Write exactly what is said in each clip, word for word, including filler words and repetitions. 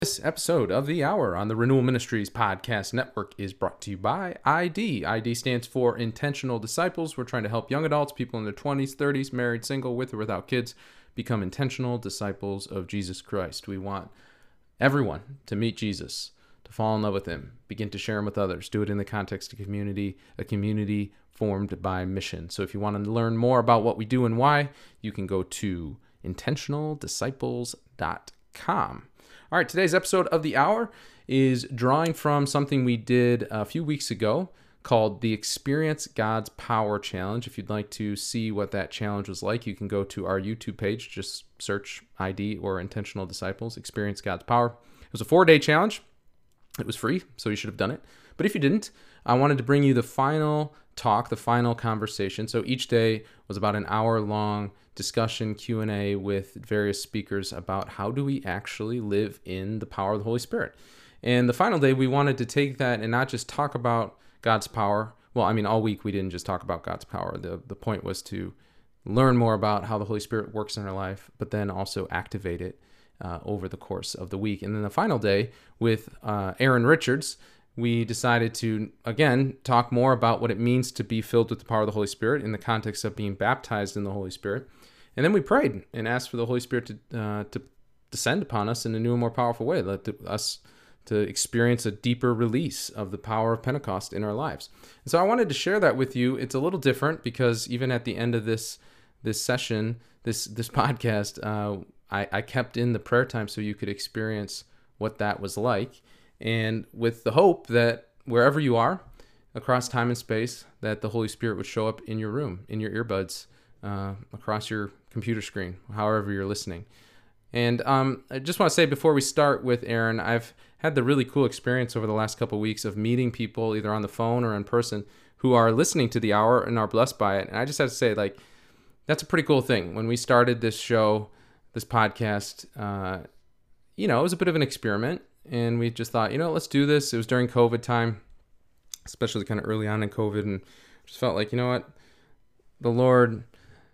This episode of The Hour on the Renewal Ministries Podcast Network is brought to you by I D. I D stands for Intentional Disciples. We're trying to help young adults, people in their twenties, thirties, married, single, with or without kids, become intentional disciples of Jesus Christ. We want everyone to meet Jesus, to fall in love with him, begin to share him with others, do it in the context of community, a community formed by mission. So if you want to learn more about what we do and why, you can go to intentional disciples dot com. All right, today's episode of The Hour is drawing from something we did a few weeks ago called the Experience God's Power Challenge. If you'd like to see what that challenge was like, you can go to our YouTube page, just search I D or Intentional Disciples, Experience God's Power. It was a four-day challenge. It was free, so you should have done it. But if you didn't, I wanted to bring you the final talk, the final conversation. So each day was about an hour-long discussion, Q and A with various speakers about how do we actually live in the power of the Holy Spirit. And the final day, we wanted to take that and not just talk about God's power. Well, I mean, all week we didn't just talk about God's power. The, the point was to learn more about how the Holy Spirit works in our life, but then also activate it uh, over the course of the week. And then the final day with uh, Aaron Richards, we decided to, again, talk more about what it means to be filled with the power of the Holy Spirit in the context of being baptized in the Holy Spirit. And then we prayed and asked for the Holy Spirit to uh, to descend upon us in a new and more powerful way, let the, us to experience a deeper release of the power of Pentecost in our lives. And so I wanted to share that with you. It's a little different because even at the end of this this session, this this podcast, uh, I, I kept in the prayer time so you could experience what that was like. And with the hope that wherever you are, across time and space, that the Holy Spirit would show up in your room, in your earbuds, uh, across your computer screen, however you're listening. And um, I just want to say before we start with Aaron, I've had the really cool experience over the last couple of weeks of meeting people either on the phone or in person who are listening to The Hour and are blessed by it. And I just have to say, like, that's a pretty cool thing. When we started this show, this podcast, uh, you know, it was a bit of an experiment. And we just thought, you know, let's do this. It was during COVID time, especially kind of early on in COVID. And just felt like, you know what, the Lord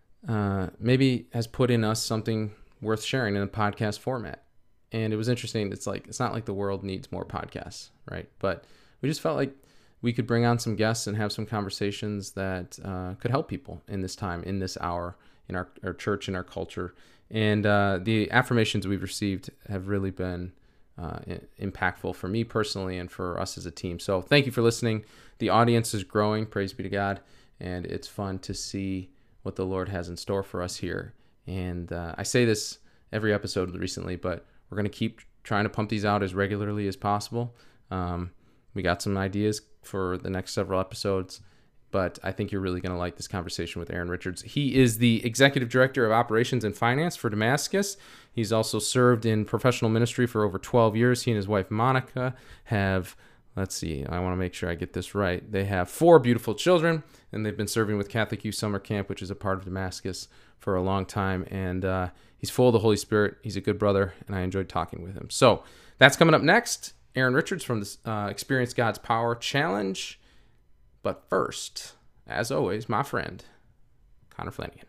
uh, maybe has put in us something worth sharing in a podcast format. And it was interesting. It's like, it's not like the world needs more podcasts, right? But we just felt like we could bring on some guests and have some conversations that uh, could help people in this time, in this hour, in our, our church, in our culture. And uh, the affirmations we've received have really been Uh, impactful for me personally and for us as a team. So thank you for listening. The audience is growing, praise be to God, and it's fun to see what the Lord has in store for us here. And uh, I say this every episode recently, but we're going to keep trying to pump these out as regularly as possible. Um, we got some ideas for the next several episodes, but I think you're really going to like this conversation with Aaron Richards. He is the Executive Director of Operations and Finance for Damascus. He's also served in professional ministry for over twelve years. He and his wife, Monica, have, let's see, I want to make sure I get this right. They have four beautiful children, and they've been serving with Catholic Youth Summer Camp, which is a part of Damascus, for a long time. And uh, he's full of the Holy Spirit. He's a good brother, and I enjoyed talking with him. So that's coming up next. Aaron Richards from the uh, Experience God's Power Challenge. But first, as always, my friend, Connor Flanagan.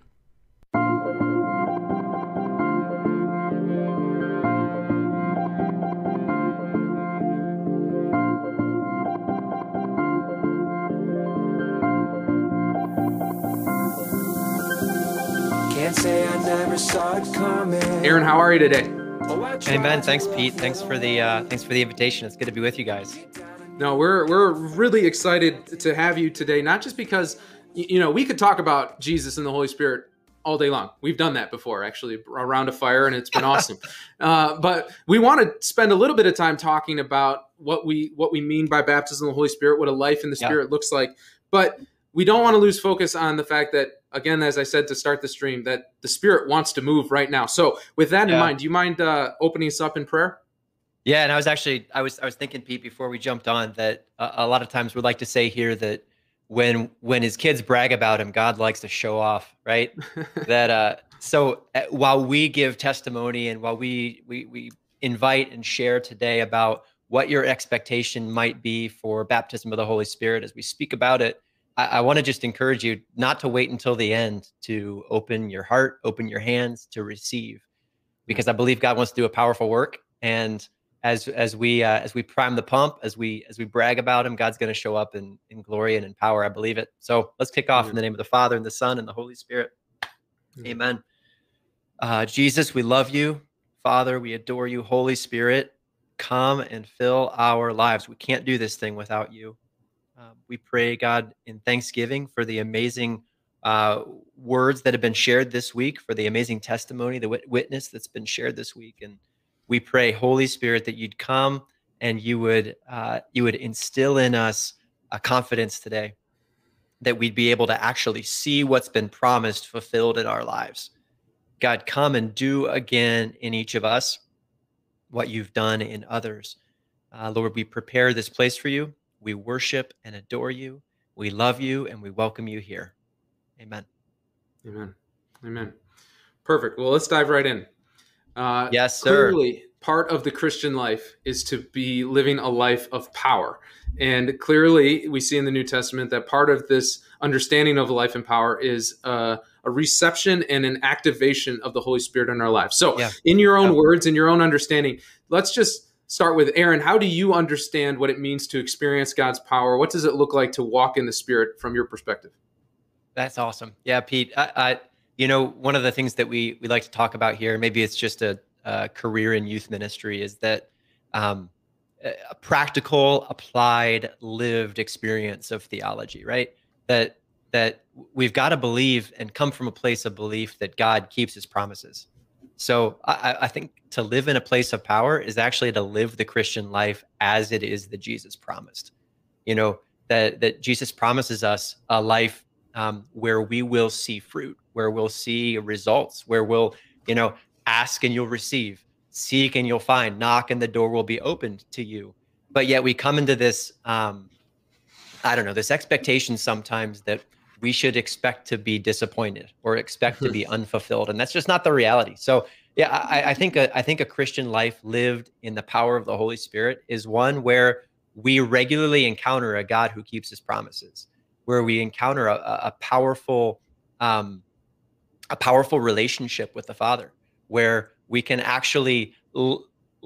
Can't say I never saw it coming. Aaron, how are you today? Hey Ben, thanks Pete. Thanks for the uh, thanks for the invitation. It's good to be with you guys. No, we're we're really excited to have you today, not just because, you know, we could talk about Jesus and the Holy Spirit all day long. We've done that before, actually, around a fire, and it's been awesome. Uh, but we want to spend a little bit of time talking about what we what we mean by baptism of the Holy Spirit, what a life in the Spirit yeah. looks like. But we don't want to lose focus on the fact that, again, as I said to start the stream, that the Spirit wants to move right now. So with that yeah. in mind, do you mind uh, opening us up in prayer? Yeah, and I was actually, I was I was thinking, Pete, before we jumped on, that uh, a lot of times we'd like to say here that when when his kids brag about him, God likes to show off, right? that uh, so uh, while we give testimony and while we we we invite and share today about what your expectation might be for baptism of the Holy Spirit as we speak about it, I, I want to just encourage you not to wait until the end to open your heart, open your hands to receive, because I believe God wants to do a powerful work. And as as we uh, as we prime the pump, as we as we brag about him, God's going to show up in in glory and in power. I believe it. So let's kick off Amen. in the name of the Father and the Son and the Holy Spirit. Amen. Amen. Uh, Jesus, we love you. Father, we adore you. Holy Spirit, come and fill our lives. We can't do this thing without you. Um, we pray, God, in thanksgiving for the amazing uh, words that have been shared this week, for the amazing testimony, the wit- witness that's been shared this week. And we pray, Holy Spirit, that you'd come and you would uh, you would instill in us a confidence today that we'd be able to actually see what's been promised fulfilled in our lives. God, come and do again in each of us what you've done in others. Uh, Lord, we prepare this place for you. We worship and adore you. We love you and we welcome you here. Amen. Amen. Amen. Perfect. Well, let's dive right in. Uh, Yes, sir. Clearly, part of the Christian life is to be living a life of power. And clearly, we see in the New Testament that part of this understanding of life and power is uh, a reception and an activation of the Holy Spirit in our lives. So, Yeah. in your own Yeah. words, in your own understanding, let's just start with Aaron. How do you understand what it means to experience God's power? What does it look like to walk in the Spirit from your perspective? That's awesome. Yeah, Pete. I, I, you know, one of the things that we we like to talk about here, maybe it's just a, a career in youth ministry, is that um, a practical, applied, lived experience of theology, right? That that we've got to believe and come from a place of belief that God keeps his promises. So I, I think to live in a place of power is actually to live the Christian life as it is that Jesus promised. You know, that that Jesus promises us a life um, where we will see fruit, where we'll see results, where we'll, you know, ask and you'll receive, seek and you'll find, knock and the door will be opened to you. But yet we come into this, um, I don't know, this expectation sometimes that we should expect to be disappointed or expect to be unfulfilled, and that's just not the reality. So, yeah, I, I think a, I think a Christian life lived in the power of the Holy Spirit is one where we regularly encounter a God who keeps his promises, where we encounter a, a powerful, um, a powerful relationship with the Father, where we can actually l-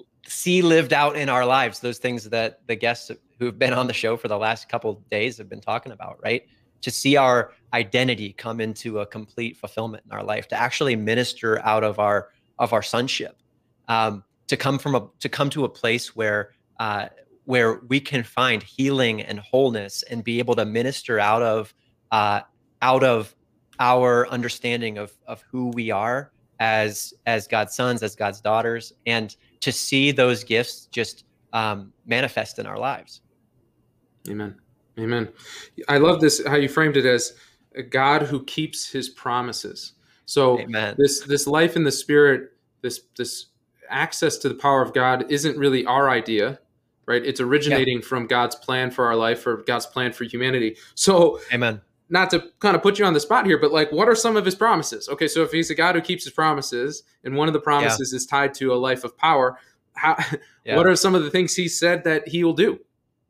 see lived out in our lives those things that the guests who have been on the show for the last couple of days have been talking about, right? To see our identity come into a complete fulfillment in our life, to actually minister out of our of our sonship, um, to come from a to come to a place where uh, where we can find healing and wholeness and be able to minister out of uh, out of our understanding of of who we are as as God's sons, as God's daughters, and to see those gifts just um, manifest in our lives. Amen. Amen. I love this, how you framed it as a God who keeps his promises. So Amen. this this life in the Spirit, this this access to the power of God isn't really our idea, right? It's originating yeah. from God's plan for our life, or God's plan for humanity. So Amen. Not to kind of put you on the spot here, but like, what are some of his promises? Okay, so if he's a God who keeps his promises, and one of the promises yeah. is tied to a life of power, how, yeah. what are some of the things he said that he will do?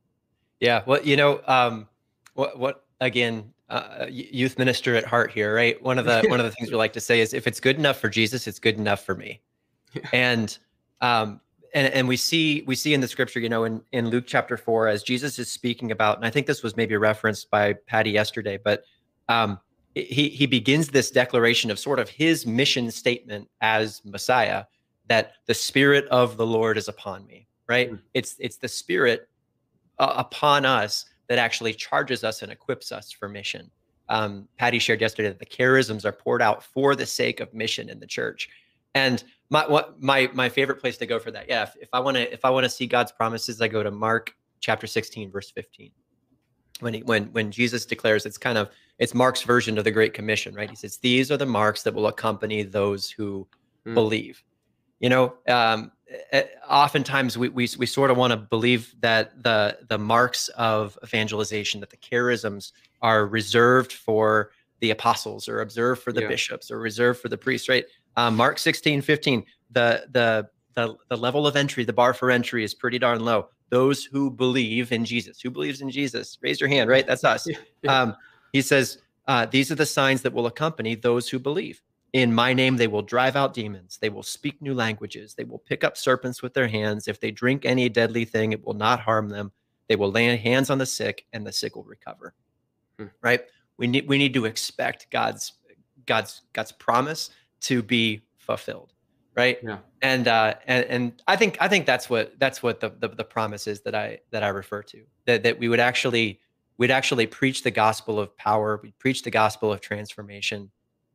Yeah, well, you know, um, what, what again, uh, youth minister at heart here, right? One of the one of the things we like to say is, if it's good enough for Jesus, it's good enough for me. Yeah. And um, and and we see we see in the scripture, you know, in in Luke chapter four, as Jesus is speaking about, and I think this was maybe referenced by Patty yesterday, but um, he he begins this declaration of sort of his mission statement as Messiah, that the Spirit of the Lord is upon me, right? Mm. It's it's the Spirit Uh, upon us that actually charges us and equips us for mission. Um, Patty shared yesterday that the charisms are poured out for the sake of mission in the church. And my what, my my favorite place to go for that, yeah, if, if I want to if I want to see God's promises, I go to Mark chapter sixteen, verse fifteen. When he, when when Jesus declares, it's kind of it's Mark's version of the Great Commission, right? He says, "These are the marks that will accompany those who mm. believe." You know, um, oftentimes we, we, we sort of want to believe that the, the marks of evangelization, that the charisms are reserved for the apostles or reserved for the yeah. bishops or reserved for the priests, right? Um, Mark sixteen, fifteen, the, the, the, the level of entry, the bar for entry is pretty darn low. Those who believe in Jesus, who believes in Jesus, raise your hand, right? That's us. Yeah. Yeah. Um, he says, uh, these are the signs that will accompany those who believe. In my name, they will drive out demons. They will speak new languages. They will pick up serpents with their hands. If they drink any deadly thing, it will not harm them. They will lay hands on the sick, and the sick will recover. Hmm. Right? We need we need to expect God's God's God's promise to be fulfilled. Right? Yeah. And uh, and and I think I think that's what that's what the, the the promise is that I that I refer to. That that we would actually we'd actually preach the gospel of power. We'd preach the gospel of transformation.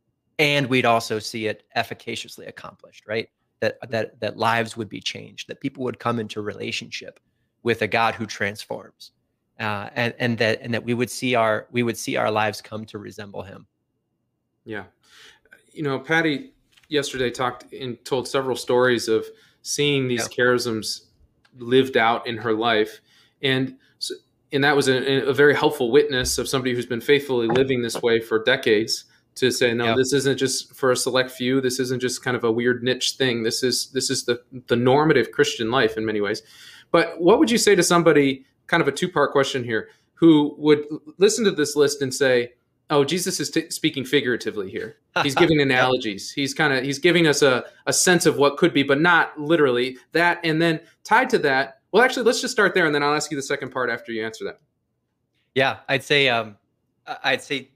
And we'd also see it efficaciously accomplished, right? That that that lives would be changed, that people would come into relationship with a God who transforms, uh, and and that and that we would see our we would see our lives come to resemble Him. Yeah, you know, Patty yesterday talked and told several stories of seeing these yeah. charisms lived out in her life, and so, and that was a, a very helpful witness of somebody who's been faithfully living this way for decades. To say, no, yep. this isn't just for a select few. This isn't just kind of a weird niche thing. This is this is the the normative Christian life in many ways. But what would you say to somebody, kind of a two-part question here, who would listen to this list and say, oh, Jesus is t- speaking figuratively here. He's giving analogies. He's kind of he's giving us a, a sense of what could be, but not literally that. And then tied to that, well, actually, let's just start there, and then I'll ask you the second part after you answer that. Yeah, I'd say um, I'd say.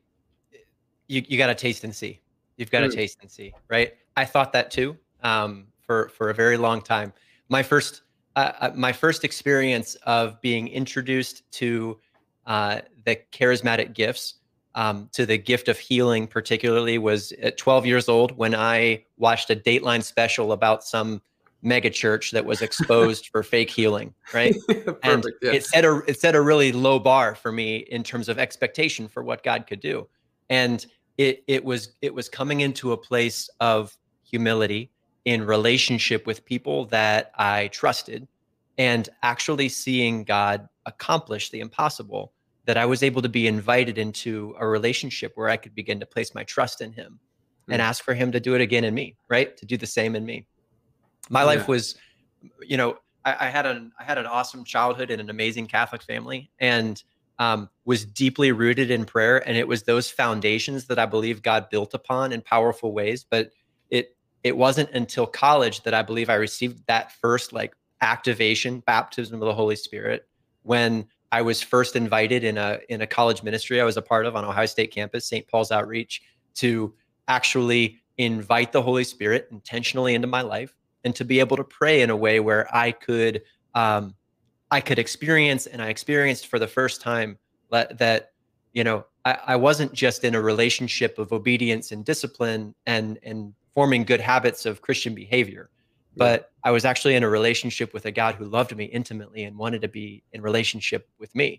You, you got to taste and see. You've got to mm. taste and see, right? I thought that too um, for for a very long time. My first uh, my first experience of being introduced to uh, the charismatic gifts, um, to the gift of healing particularly, was at twelve years old when I watched a Dateline special about some mega church that was exposed for fake healing, right? Perfect, and yeah. it set a it set a really low bar for me in terms of expectation for what God could do, and It it was it was coming into a place of humility in relationship with people that I trusted, and actually seeing God accomplish the impossible, that I was able to be invited into a relationship where I could begin to place my trust in Him mm. and ask for Him to do it again in me, right? To do the same in me. My yeah. life was, you know, I, I had an I had an awesome childhood in an amazing Catholic family, and Um, was deeply rooted in prayer. And it was those foundations that I believe God built upon in powerful ways. But it it wasn't until college that I believe I received that first like activation, baptism of the Holy Spirit, when I was first invited in a in a college ministry I was a part of on Ohio State campus, Saint Paul's Outreach, to actually invite the Holy Spirit intentionally into my life and to be able to pray in a way where I could um, I could experience, and I experienced for the first time that, that you know, I, I wasn't just in a relationship of obedience and discipline and, and forming good habits of Christian behavior, but yeah. I was actually in a relationship with a God who loved me intimately and wanted to be in relationship with me.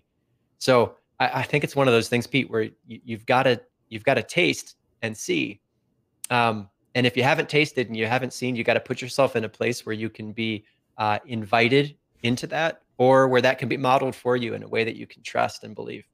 So I, I think it's one of those things, Pete, where you, you've got to, you've got to taste and see. Um, and if you haven't tasted and you haven't seen, you got to put yourself in a place where you can be uh, invited into that, or where that can be modeled for you in a way that you can trust and believe.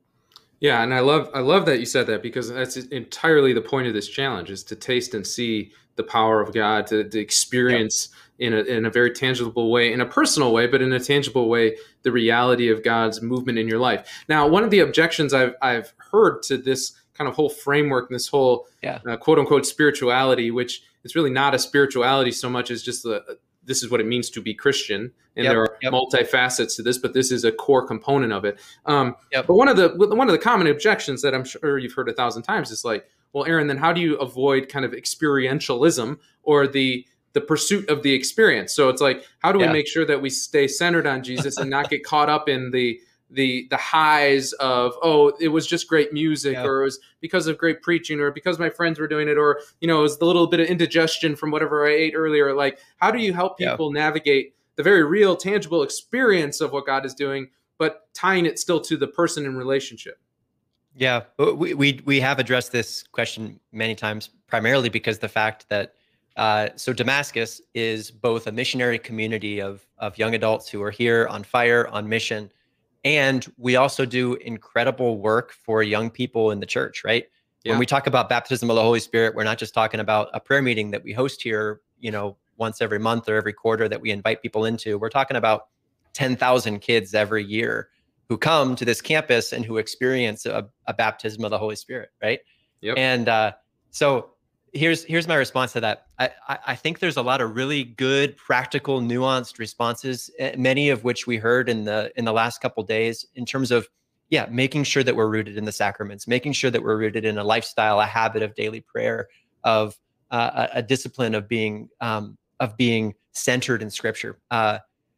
Yeah, and I love I love that you said that, because that's entirely the point of this challenge, is to taste and see the power of God, to, to experience yep. in a in a very tangible way, in a personal way, but in a tangible way, the reality of God's movement in your life. Now, one of the objections I've I've heard to this kind of whole framework, this whole yeah. uh, quote unquote spirituality, which is really not a spirituality so much as just the this is what it means to be Christian. And yep, there are yep. multi-facets to this, but this is a core component of it. Um, yep. But one of the one of the common objections that I'm sure you've heard a thousand times is like, well, Aaron, then how do you avoid kind of experientialism, or the the pursuit of the experience? So it's like, how do yeah. we make sure that we stay centered on Jesus and not get caught up in the the the highs of, oh, it was just great music, yeah. or it was because of great preaching, or because my friends were doing it, or, you know, it was the little bit of indigestion from whatever I ate earlier. Like, how do you help people yeah. navigate the very real, tangible experience of what God is doing, but tying it still to the person in relationship? Yeah, we we we have addressed this question many times, primarily because the fact that uh, so Damascus is both a missionary community of of young adults who are here on fire, on mission. And we also do incredible work for young people in the church, right? Yeah. When we talk about baptism of the Holy Spirit, we're not just talking about a prayer meeting that we host here, you know, once every month or every quarter that we invite people into. We're talking about ten thousand kids every year who come to this campus and who experience a, a baptism of the Holy Spirit, right? Yep. And uh, so here's here's my response to that. I, I I think there's a lot of really good, practical, nuanced responses, eh, many of which we heard in the in the last couple days, in terms of, yeah, making sure that we're rooted in the sacraments, making sure that we're rooted in a lifestyle, a habit of daily prayer, of uh, a, a discipline of being um, of being centered in Scripture. Uh,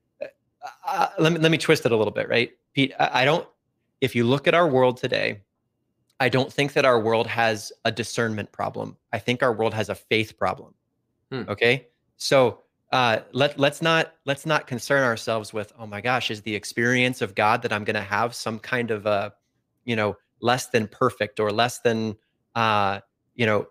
uh, let me let me twist it a little bit, right, Pete? I, I don't. If you look at our world today, I don't think that our world has a discernment problem. I think our world has a faith problem. Hmm. Okay, so uh, let let's not let's not concern ourselves with, oh my gosh, is the experience of God that I'm going to have some kind of a, you know, less than perfect or less than, uh, you know,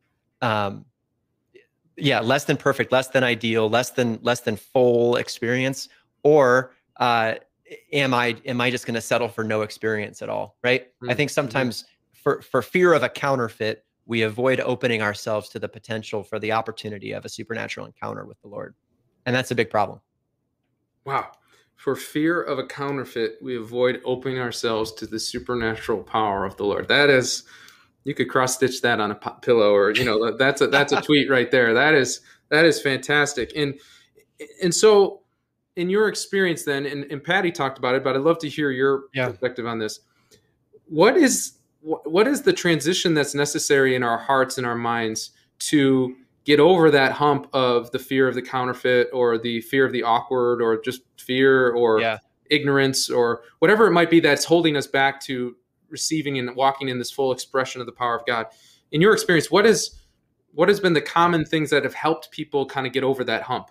um, yeah, less than perfect, less than ideal, less than less than full experience, or uh, am I am I just going to settle for no experience at all? Right? Hmm. I think sometimes for for fear of a counterfeit, we avoid opening ourselves to the potential for the opportunity of a supernatural encounter with the Lord, and that's a big problem. Wow. For fear of a counterfeit, we avoid opening ourselves to the supernatural power of the Lord. That is, you could cross stitch that on a po- pillow, or you know, that's a that's a tweet right there. That is that is fantastic. And and so, in your experience, then, and, and Patty talked about it, but I'd love to hear your Yeah. perspective on this. What is what is the transition that's necessary in our hearts and our minds to get over that hump of the fear of the counterfeit, or the fear of the awkward, or just fear, or Yeah. ignorance, or whatever it might be that's holding us back to receiving and walking in this full expression of the power of God? In your experience, what is what has been the common things that have helped people kind of get over that hump?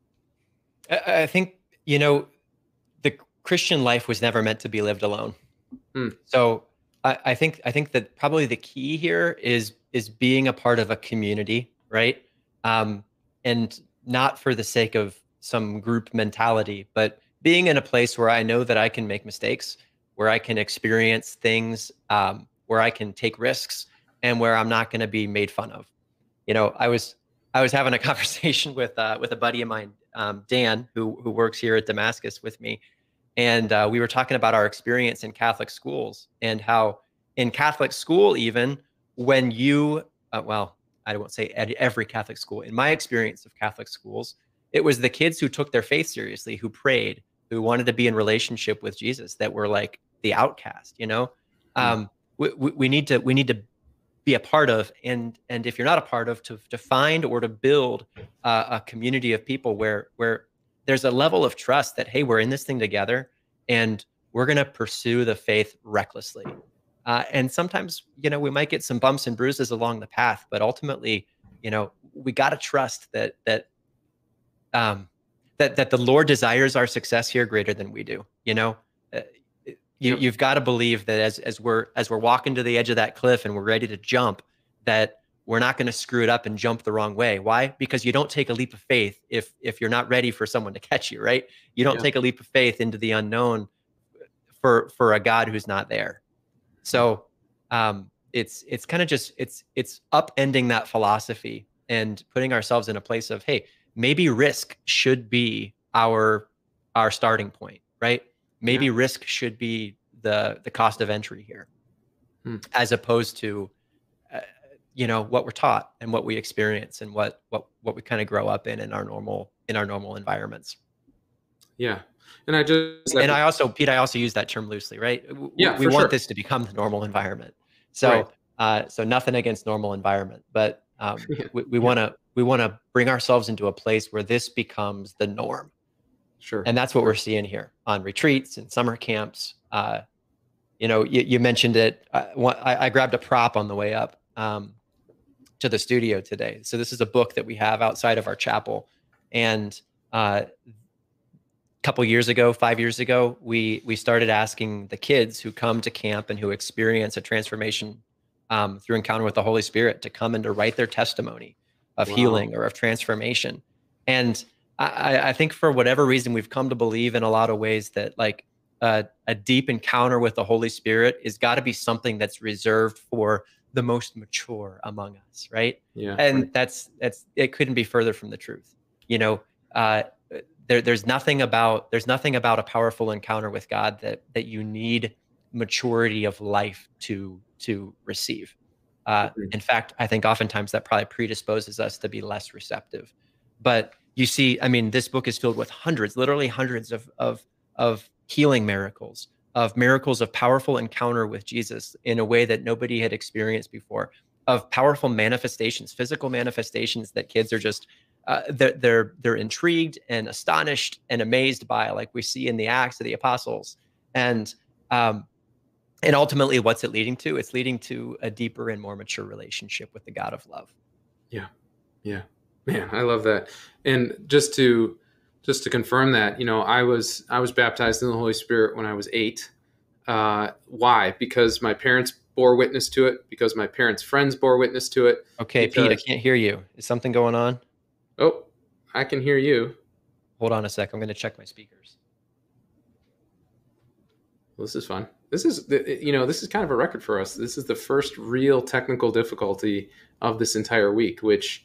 I, I think, you know, the Christian life was never meant to be lived alone. Hmm. So I, I think I think that probably the key here is is being a part of a community, right? Um, and not for the sake of some group mentality, but being in a place where I know that I can make mistakes, where I can experience things, um, where I can take risks, and where I'm not going to be made fun of. You know, I was I was having a conversation with uh, with a buddy of mine, um, Dan, who who works here at Damascus with me, and uh, we were talking about our experience in Catholic schools, and how in Catholic school, even when you, uh, well, I won't say at every Catholic school. In my experience of Catholic schools, it was the kids who took their faith seriously, who prayed, who wanted to be in relationship with Jesus, that were like the outcast. You know, um, we, we, we need to we need to be a part of, and and if you're not a part of, to to find or to build uh, a community of people where where there's a level of trust that, hey, we're in this thing together, and we're going to pursue the faith recklessly. Uh, and sometimes, you know, we might get some bumps and bruises along the path, but ultimately, you know, we got to trust that that um, that that the Lord desires our success here greater than we do. You know, uh, you Yep. you've got to believe that as as we're as we're walking to the edge of that cliff and we're ready to jump, that we're not going to screw it up and jump the wrong way. Why? Because you don't take a leap of faith if if you're not ready for someone to catch you, right? You don't Yeah. take a leap of faith into the unknown for for a God who's not there. So um, it's it's kind of just it's it's upending that philosophy and putting ourselves in a place of, hey, maybe risk should be our our starting point, right? Maybe Yeah. risk should be the the cost of entry here, Hmm. as opposed to uh, you know, what we're taught and what we experience and what what what we kind of grow up in in our normal in our normal environments. Yeah. And I just And I also, Pete, I also use that term loosely, right? W- Yeah, We for want sure. this to become the normal environment. Right. So, uh, so nothing against normal environment, but um, Yeah. we, we Yeah. want to we want to bring ourselves into a place where this becomes the norm, Sure. and that's what Sure. we're seeing here on retreats and summer camps. Uh, you know, you, you mentioned it. I, one- I, I grabbed a prop on the way up um, to the studio today. So this is a book that we have outside of our chapel, and uh, couple years ago, five years ago, we we started asking the kids who come to camp and who experience a transformation um, through encounter with the Holy Spirit to come and to write their testimony of Wow. healing or of transformation. And I, I think for whatever reason, we've come to believe in a lot of ways that like uh, a deep encounter with the Holy Spirit is got to be something that's reserved for the most mature among us, right? Yeah. And Right. that's that's it couldn't be further from the truth. You know, uh, there, there's nothing about there's nothing about a powerful encounter with God that that you need maturity of life to to receive. Uh, Mhm. in fact, I think oftentimes that probably predisposes us to be less receptive. But you see, I mean, this book is filled with hundreds, literally hundreds of of of healing miracles, of miracles of powerful encounter with Jesus in a way that nobody had experienced before, of powerful manifestations, physical manifestations that kids are just uh, they're, they're they're intrigued and astonished and amazed by, like we see in the Acts of the Apostles. And um, and ultimately, what's it leading to? It's leading to a deeper and more mature relationship with the God of love. Yeah. Yeah. Man, I love that. And just to just to confirm that, you know, I was I was baptized in the Holy Spirit when I was eight. Uh, why? Because my parents bore witness to it, because my parents' friends bore witness to it. Okay, because, Pete, I can't hear you. Is something going on? Oh, I can hear you. Hold on a sec. I'm going to check my speakers. Well, this is fun. This is, you know, this is kind of a record for us. This is the first real technical difficulty of this entire week, which,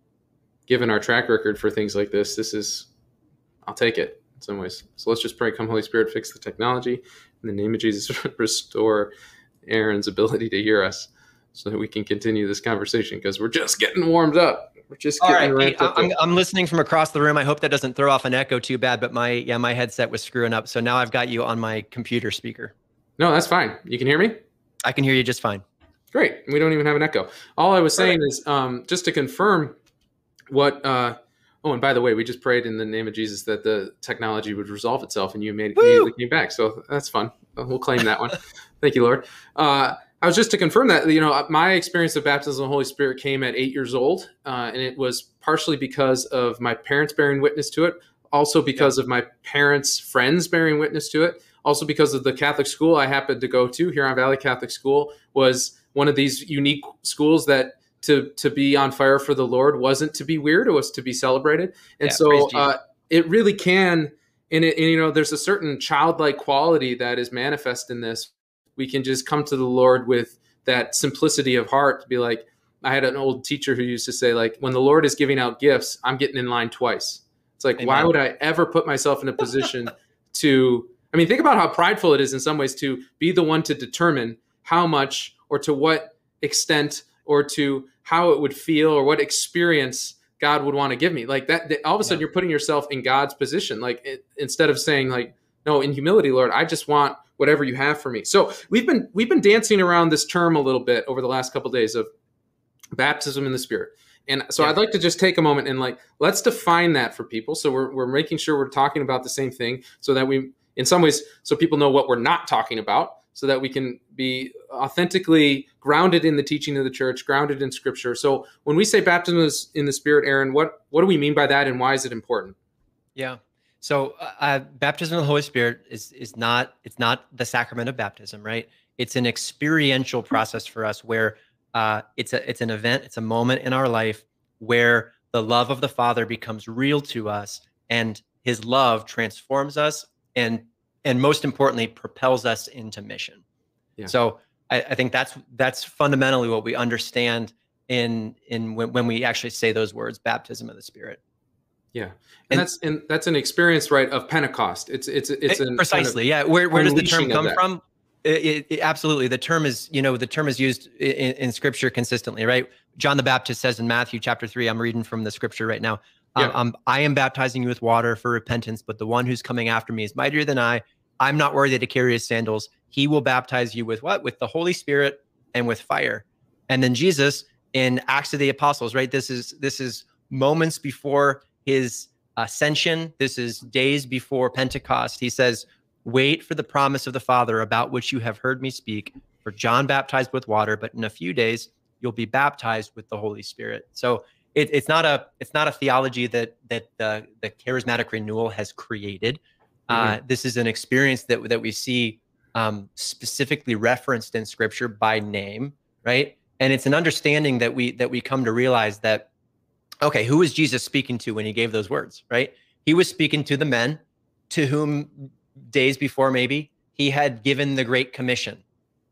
given our track record for things like this, this is, I'll take it in some ways. So let's just pray, come Holy Spirit, fix the technology. In the name of Jesus, restore Aaron's ability to hear us so that we can continue this conversation, because we're just getting warmed up. We're just getting All right, ramped Pete, up. I'm, I'm listening from across the room. I hope that doesn't throw off an echo too bad, but my, yeah, my headset was screwing up. So now I've got you on my computer speaker. No, that's fine. You can hear me? I can hear you just fine. Great. We don't even have an echo. All I was saying Perfect. is um, just to confirm what, uh, oh, and by the way, we just prayed in the name of Jesus that the technology would resolve itself, and you made, immediately came back. So that's fun. We'll claim that one. Thank you, Lord. Uh, I was just to confirm that, you know, my experience of baptism of the Holy Spirit came at eight years old, uh, and it was partially because of my parents bearing witness to it, also because yeah. of my parents' friends bearing witness to it, also because of the Catholic school I happened to go to. Huron Valley Catholic School was one of these unique schools that to to be on fire for the Lord wasn't to be weird, it was to be celebrated. And yeah, so uh, it really can, and, it, and you know, there's a certain childlike quality that is manifest in this. We can just come to the Lord with that simplicity of heart to be like, I had an old teacher who used to say, like, when the Lord is giving out gifts, I'm getting in line twice. It's like, Amen. Why would I ever put myself in a position to, I mean, think about how prideful it is in some ways to be the one to determine how much or to what extent or to how it would feel or what experience God would want to give me. Like that, that all of a sudden yeah. you're putting yourself in God's position. Like it, instead of saying like, no, in humility, Lord, I just want whatever you have for me. So we've been, we've been dancing around this term a little bit over the last couple of days of baptism in the Spirit. And so yeah. I'd like to just take a moment and like, let's define that for people. So we're, we're making sure we're talking about the same thing so that we, in some ways, so people know what we're not talking about, so that we can be authentically grounded in the teaching of the church, grounded in Scripture. So when we say baptism is in the Spirit, Aaron, what, what do we mean by that, and why is it important? Yeah. So uh, baptism of the Holy Spirit is is not, it's not the sacrament of baptism, right? It's an experiential process for us where uh, it's a it's an event, it's a moment in our life where the love of the Father becomes real to us, and His love transforms us, and and most importantly, propels us into mission. Yeah. So I, I think that's that's fundamentally what we understand in in when, when we actually say those words, baptism of the Spirit. Yeah, and, and that's and that's an experience, right, of Pentecost. It's it's it's it, an, precisely kind of yeah. Where where does the term come from? It, it, it, absolutely, the term is you know the term is used in, in Scripture consistently, right? John the Baptist says in Matthew chapter three. I'm reading from the Scripture right now. Yeah. Um, um, I am baptizing you with water for repentance, but the one who's coming after me is mightier than I. I'm not worthy to carry his sandals. He will baptize you with what? With the Holy Spirit and with fire. And then Jesus in Acts of the Apostles, right? This is this is moments before his ascension. This is days before Pentecost. He says, wait for the promise of the Father about which you have heard me speak. For John baptized with water, but in a few days you'll be baptized with the Holy Spirit. So it, it's not a it's not a theology that that the, the charismatic renewal has created. Uh, mm-hmm. This is an experience that that we see um, specifically referenced in Scripture by name, right? And it's an understanding that we that we come to realize that, okay, who was Jesus speaking to when he gave those words, right? He was speaking to the men to whom days before maybe he had given the Great Commission.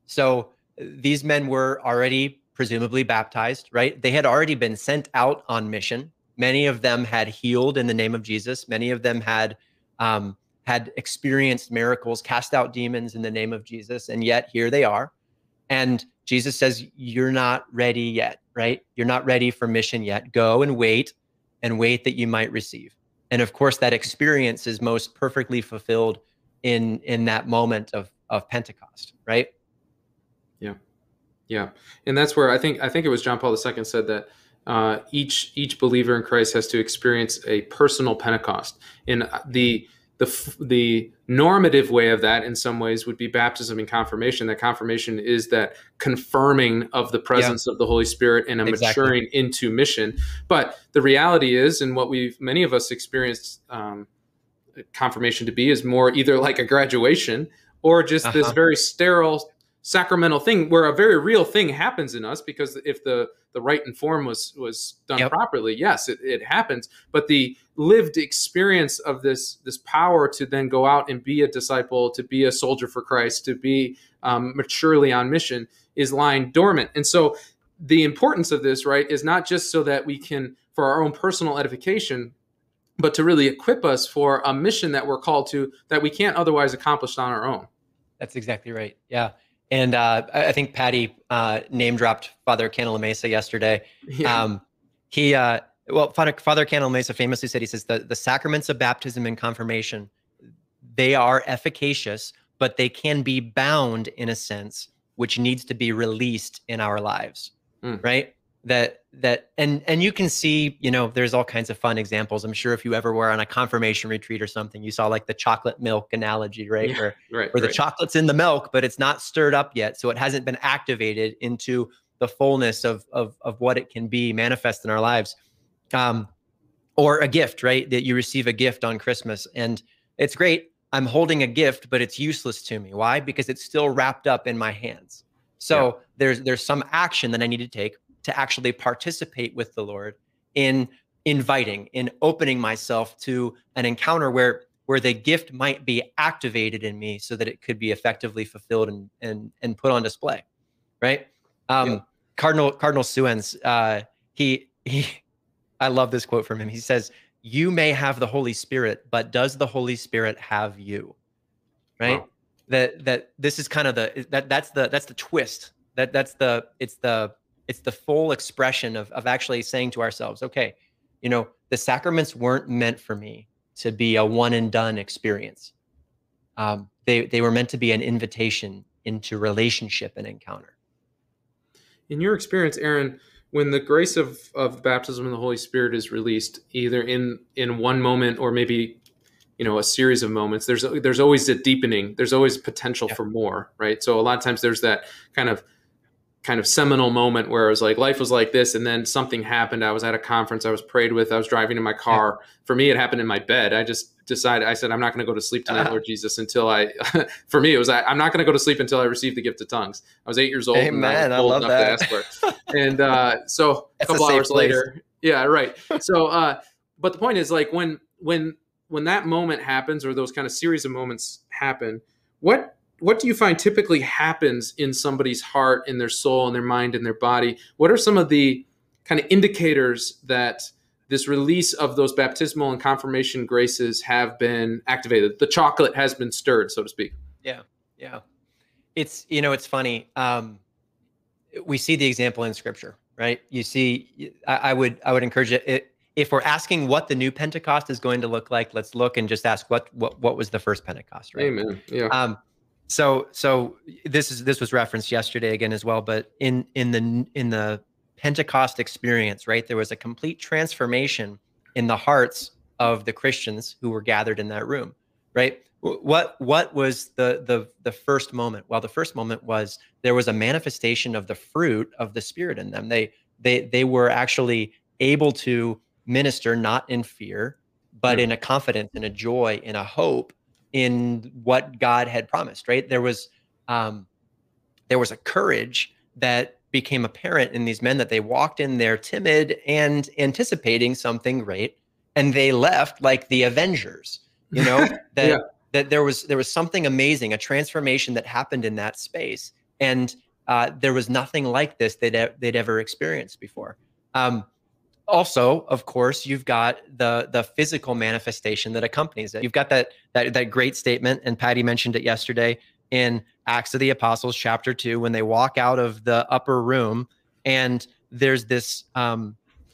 So these men were already presumably baptized, right? They had already been sent out on mission. Many of them had healed in the name of Jesus. Many of them had um, had experienced miracles, cast out demons in the name of Jesus. And yet here they are. And Jesus says, you're not ready yet, right? You're not ready for mission yet. Go and wait and wait that you might receive. And of course, that experience is most perfectly fulfilled in, in that moment of, of Pentecost, right? Yeah. Yeah. And that's where I think, I think it was John Paul the Second said that uh, each, each believer in Christ has to experience a personal Pentecost. And the, the, the normative way of that in some ways would be baptism and confirmation. That confirmation is that confirming of the presence yeah. of the Holy Spirit and a exactly. maturing into mission. But the reality is, and what we've, many of us experienced um, confirmation to be is more either like a graduation or just uh-huh. this very sterile sacramental thing where a very real thing happens in us, because if the the rite and form was was done yep. properly, yes, it, it happens. But the lived experience of this this power to then go out and be a disciple, to be a soldier for Christ, to be um, maturely on mission is lying dormant. And so the importance of this, right, is not just so that we can, for our own personal edification, but to really equip us for a mission that we're called to that we can't otherwise accomplish on our own. That's exactly right. Yeah. And uh, I think Patty uh, name dropped Father Cantalamessa yesterday. Yeah. Um, he, uh, well, Father, Father Cantalamessa famously said, he says, the, the sacraments of baptism and confirmation, they are efficacious, but they can be bound in a sense, which needs to be released in our lives, mm. right? That, that, and, and you can see, you know, there's all kinds of fun examples. I'm sure if you ever were on a confirmation retreat or something, you saw like the chocolate milk analogy, right? Yeah, where, right, where the right. chocolate's in the milk, but it's not stirred up yet. So it hasn't been activated into the fullness of, of, of what it can be manifest in our lives. Um, or a gift, right? That you receive a gift on Christmas and it's great. I'm holding a gift, but it's useless to me. Why? Because it's still wrapped up in my hands. So yeah. there's, there's some action that I need to take to actually participate with the Lord in inviting, in opening myself to an encounter where, where the gift might be activated in me so that it could be effectively fulfilled and, and, and put on display. Right. Um, yeah. Cardinal, Cardinal Suenz, uh, he, he, I love this quote from him. He says, you may have the Holy Spirit, but does the Holy Spirit have you? Right. Wow. That, that this is kind of the, that that's the, that's the twist that that's the, it's the, It's the full expression of, of actually saying to ourselves, okay, you know, the sacraments weren't meant for me to be a one and done experience. Um, they, they were meant to be an invitation into relationship and encounter. In your experience, Aaron, when the grace of, of baptism in the Holy Spirit is released, either in, in one moment or maybe, you know, a series of moments, there's, there's always a deepening. There's always potential yeah. for more, right? So a lot of times there's that kind of kind of seminal moment where it was like, life was like this. And then something happened. I was at a conference I was prayed with. I was driving in my car. Yeah. For me, it happened in my bed. I just decided, I said, I'm not going to go to sleep tonight, uh-huh. Lord Jesus, until I, for me, it was, I, I'm not going to go to sleep until I receive the gift of tongues. I was eight years old. Amen. And I, I love that. To ask for it. And uh, so a couple a hours place. later, yeah, right. So, uh, but the point is like when, when, when that moment happens or those kind of series of moments happen, what, What do you find typically happens in somebody's heart, in their soul, in their mind, in their body? What are some of the kind of indicators that this release of those baptismal and confirmation graces have been activated? The chocolate has been stirred, so to speak. Yeah, yeah. It's, you know, it's funny. Um, we see the example in Scripture, right? You see, I, I would, I would encourage it, it. If we're asking what the new Pentecost is going to look like, let's look and just ask what, what, what was the first Pentecost, right? Amen. Yeah. Um, So, so this is, this was referenced yesterday again as well, but in, in the, in the Pentecost experience, right, there was a complete transformation in the hearts of the Christians who were gathered in that room, right? What, what was the, the, the first moment? Well, the first moment was there was a manifestation of the fruit of the Spirit in them. They, they, they were actually able to minister, not in fear, but mm. in a confidence, in a joy, in a hope, in what God had promised, right? There was, um, there was a courage that became apparent in these men that they walked in there timid and anticipating something great, and they left like the Avengers, you know, that, yeah. that there was, there was something amazing, a transformation that happened in that space. And uh, there was nothing like this they'd, they'd ever experienced before. Um, Also, of course, you've got the the physical manifestation that accompanies it. You've got that that that great statement, and Patty mentioned it yesterday. in Acts of the Apostles, chapter two, when they walk out of the upper room, and there's this um,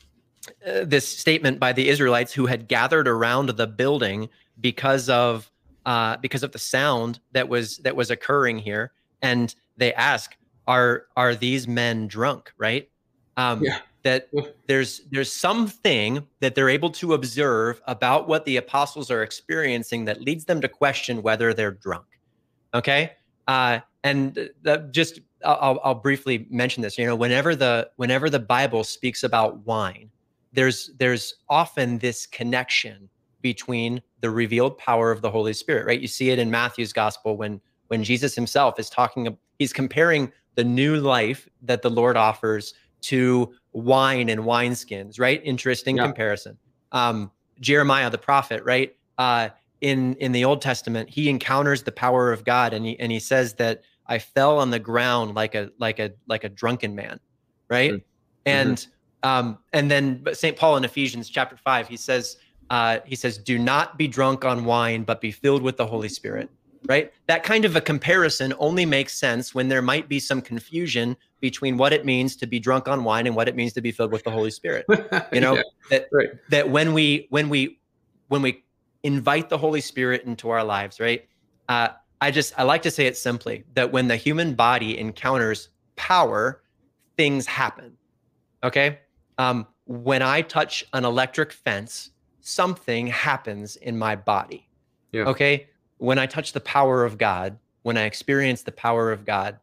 uh, this statement by the Israelites who had gathered around the building because of uh, because of the sound that was that was occurring here, and they ask, "Are are these men drunk?" Right? Um, Yeah. that there's there's something that they're able to observe about what the apostles are experiencing that leads them to question whether they're drunk. Okay, uh, and the, just I'll, I'll briefly mention this. You know, whenever the whenever the Bible speaks about wine, there's there's often this connection between the revealed power of the Holy Spirit. Right? You see it in Matthew's gospel when when Jesus himself is talking. He's comparing the new life that the Lord offers to wine and wineskins. Right? Interesting Yeah. comparison. Um, Jeremiah the prophet. Right? Uh, in in the Old Testament, he encounters the power of God, and he and he says that I fell on the ground like a like a like a drunken man, right? Mm-hmm. And um and then Saint Paul in Ephesians chapter five, he says uh he says, do not be drunk on wine, but be filled with the Holy Spirit, right? That kind of a comparison only makes sense when there might be some confusion between what it means to be drunk on wine and what it means to be filled with the Holy Spirit. You know, yeah, that right. that when we when we when we invite the Holy Spirit into our lives, right? Uh, I just, I like to say it simply, that when the human body encounters power, things happen, okay? Um, when I touch an electric fence, something happens in my body, yeah. Okay? When I touch the power of God, when I experience the power of God,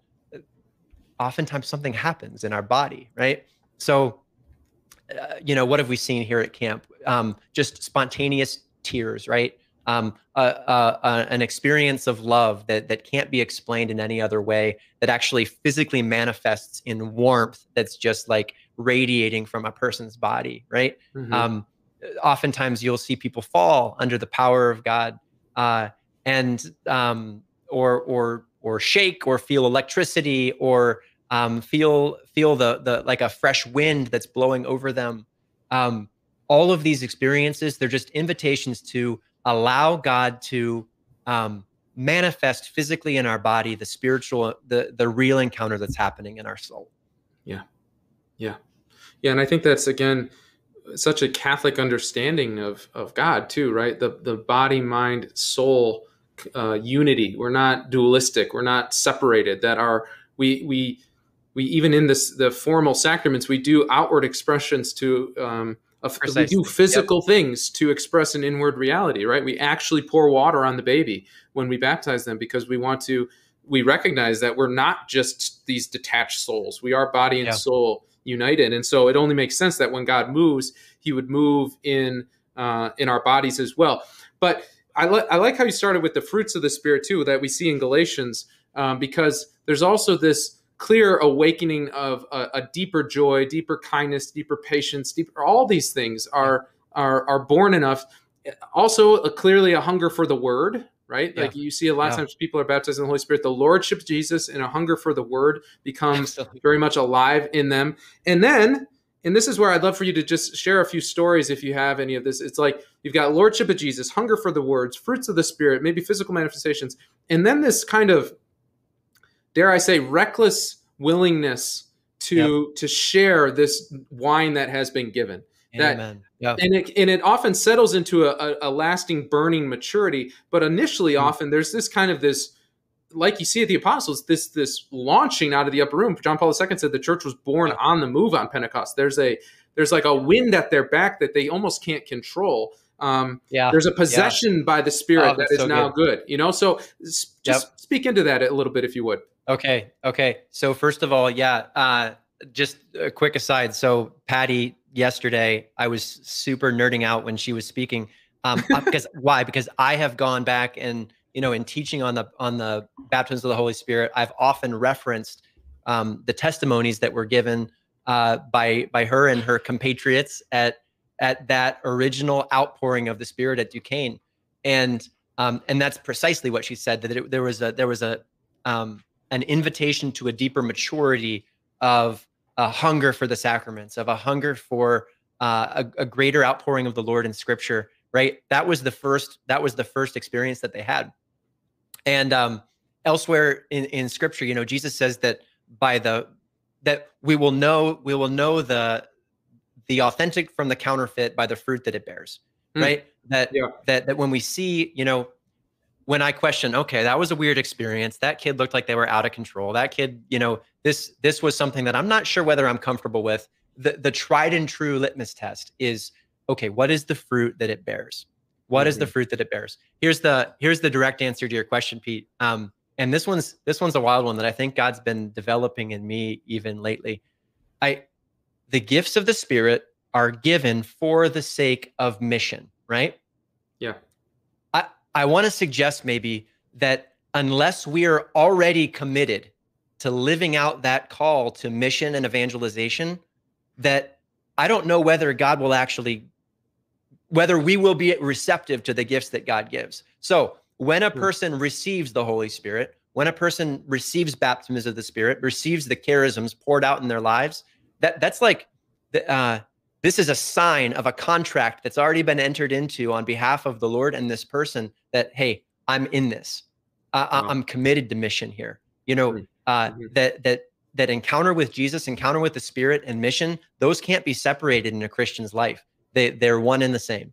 oftentimes something happens in our body, right? So, uh, you know, what have we seen here at camp? Um, just spontaneous tears, right? Um, uh, uh, uh, an experience of love that that can't be explained in any other way, that actually physically manifests in warmth that's just like radiating from a person's body, right? Mm-hmm. Um, oftentimes you'll see people fall under the power of God, uh, and um, or or or shake or feel electricity or um, feel feel the the like a fresh wind that's blowing over them. Um, all of these experiences, they're just invitations to allow God to um, manifest physically in our body the spiritual, the the real encounter that's happening in our soul. Yeah, yeah, yeah, and I think that's again such a Catholic understanding of of God too, right? The the body, mind, soul uh, unity. We're not dualistic. We're not separated. That are we we we even in this the formal sacraments we do outward expressions to. Um, Of, we do physical yep. things to express an inward reality, right? We actually pour water on the baby when we baptize them because we want to, we recognize that we're not just these detached souls. We are body and yeah. soul united. And so it only makes sense that when God moves, he would move in uh, in our bodies as well. But I, li- I like how you started with the fruits of the Spirit too, that we see in Galatians, um, because there's also this clear awakening of a, a deeper joy, deeper kindness, deeper patience, deeper, all these things are, are, are born enough. Also a, clearly a hunger for the word, right? Yeah. Like you see a lot yeah. of times people are baptized in the Holy Spirit, the Lordship of Jesus and a hunger for the word becomes Absolutely. very much alive in them. And then, and this is where I'd love for you to just share a few stories if you have any of this. It's like you've got Lordship of Jesus, hunger for the words, fruits of the Spirit, maybe physical manifestations. And then this kind of, dare I say, reckless willingness to yep. to share this wine that has been given. That, Amen. Yep. And it and it often settles into a, a, a lasting burning maturity. But initially, mm-hmm. often there's this kind of this, like you see at the apostles, this this launching out of the upper room. John Paul the Second said the church was born yep. on the move on Pentecost. There's a there's like a wind at their back that they almost can't control. Um, yeah. There's a possession yeah. by the Spirit oh, that is so now good. good. You know, so just yep. speak into that a little bit if you would. Okay. Okay. So first of all, yeah, uh, just a quick aside. So Patty, yesterday, I was super nerding out when she was speaking. Um, because why? Because I have gone back and, you know, in teaching on the, on the baptisms of the Holy Spirit, I've often referenced um, the testimonies that were given uh, by, by her and her compatriots at, at that original outpouring of the Spirit at Duquesne. And, um, and that's precisely what she said, that it, there was a, there was a, um, an invitation to a deeper maturity of a hunger for the sacraments, of a hunger for uh, a, a greater outpouring of the Lord in Scripture, right? That was the first, that was the first experience that they had. And, um, elsewhere in, in scripture, you know, Jesus says that by the, that we will know, we will know the, the authentic from the counterfeit by the fruit that it bears, mm. right? That, yeah. that, that when we see, you know, when I question, okay, that was a weird experience. That kid looked like they were out of control. That kid, you know, this, this was something that I'm not sure whether I'm comfortable with. The, the tried and true litmus test is, okay, what is the fruit that it bears? What mm-hmm. is the fruit that it bears? Here's the, here's the direct answer to your question, Pete. Um, and this one's, this one's a wild one that I think God's been developing in me even lately. I, the gifts of the Spirit are given for the sake of mission, right? Yeah. I, I want to suggest maybe that unless we are already committed to living out that call to mission and evangelization, that I don't know whether God will actually, whether we will be receptive to the gifts that God gives. So when a person receives the Holy Spirit, when a person receives baptisms of the Spirit, receives the charisms poured out in their lives, that that's like, the, uh, this is a sign of a contract that's already been entered into on behalf of the Lord and this person that, hey, I'm in this. Uh, wow. I'm committed to mission here. You know, uh, mm-hmm. that, that, that encounter with Jesus, encounter with the Spirit and mission, those can't be separated in a Christian's life. They, they're one and the same.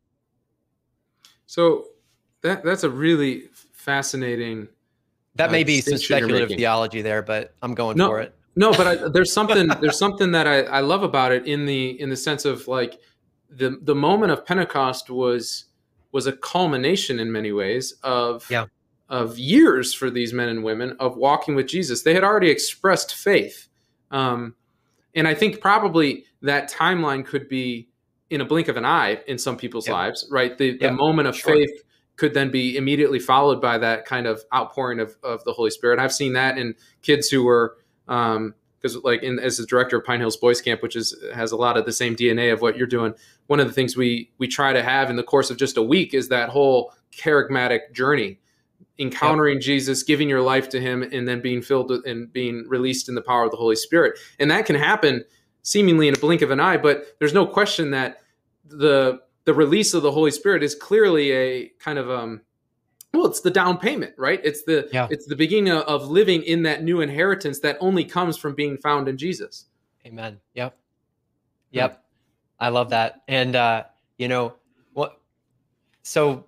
So that, that's a really fascinating. That uh, may be some speculative theology there, but I'm going no, for it. No, but I, there's something there's something that I, I love about it in the in the sense of like the the moment of Pentecost was was a culmination in many ways of yeah. of years for these men and women of walking with Jesus. They had already expressed faith, um, and I think probably that timeline could be in a blink of an eye in some people's yeah. lives. Right, the yeah. the moment of sure. faith could then be immediately followed by that kind of outpouring of of the Holy Spirit. I've seen that in kids who were. Um, because like in, as the director of Pine Hills Boys Camp, which is has a lot of the same D N A of what you're doing, one of the things we we try to have in the course of just a week is that whole charismatic journey, encountering yep. Jesus, giving your life to him, and then being filled with, and being released in the power of the Holy Spirit. And that can happen seemingly in a blink of an eye, but there's no question that the the release of the Holy Spirit is clearly a kind of um well, it's the down payment, right? It's the yeah. it's the beginning of living in that new inheritance that only comes from being found in Jesus. Amen. Yep. Yep. Yeah. I love that. And uh, you know, what so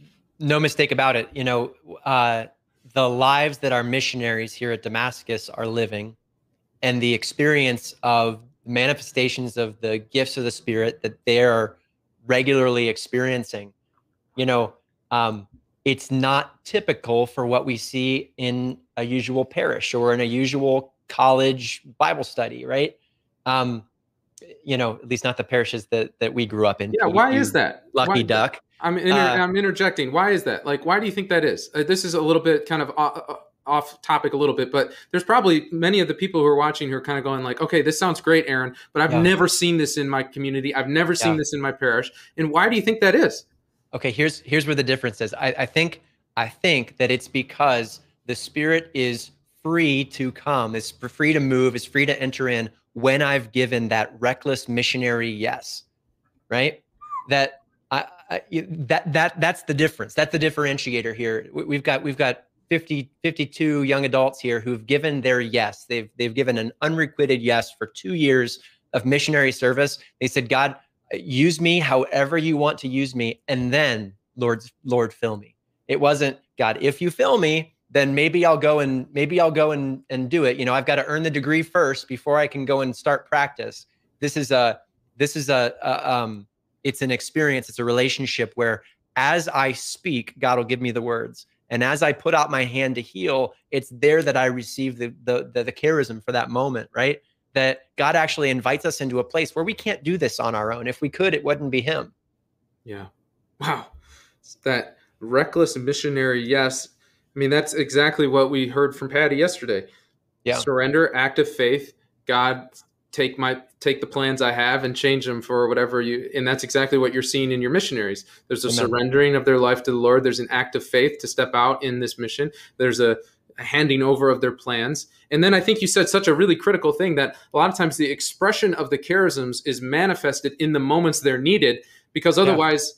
no mistake about it, you know, uh, the lives that our missionaries here at Damascus are living and the experience of manifestations of the gifts of the Spirit that they're regularly experiencing, you know, um, it's not typical for what we see in a usual parish or in a usual college Bible study, right? Um, you know, at least not the parishes that that we grew up in. Yeah, why is that? Lucky why, duck. I'm inter- uh, I'm interjecting. Why is that? Like, why do you think that is? Uh, this is a little bit kind of off, off topic a little bit, but there's probably many of the people who are watching who are kind of going like, okay, this sounds great, Aaron, but I've yeah. never seen this in my community. I've never seen yeah. this in my parish. And why do you think that is? Okay, here's here's where the difference is. I, I think I think that it's because the Spirit is free to come, is free to move, is free to enter in when I've given that reckless missionary yes, right? That I, I that that that's the difference. That's the differentiator here. We've got we've got fifty, fifty-two young adults here who've given their yes. They've they've given an unrequited yes for two years of missionary service. They said, God, use me however you want to use me, and then Lord, Lord, fill me. It wasn't, God, if you fill me, then maybe I'll go and maybe I'll go and and do it. You know, I've got to earn the degree first before I can go and start practice. This is a this is a, a um, it's an experience. It's a relationship where as I speak, God will give me the words, and as I put out my hand to heal, it's there that I receive the the the, the charism for that moment, right? That God actually invites us into a place where we can't do this on our own. If we could, it wouldn't be him. Yeah. Wow. It's that reckless missionary yes. I mean, that's exactly what we heard from Patty yesterday. Yeah. Surrender, act of faith. God, take my take the plans I have and change them for whatever you. And that's exactly what you're seeing in your missionaries. There's a Amen. Surrendering of their life to the Lord. There's an act of faith to step out in this mission. There's a handing over of their plans. And then I think you said such a really critical thing that a lot of times the expression of the charisms is manifested in the moments they're needed, because otherwise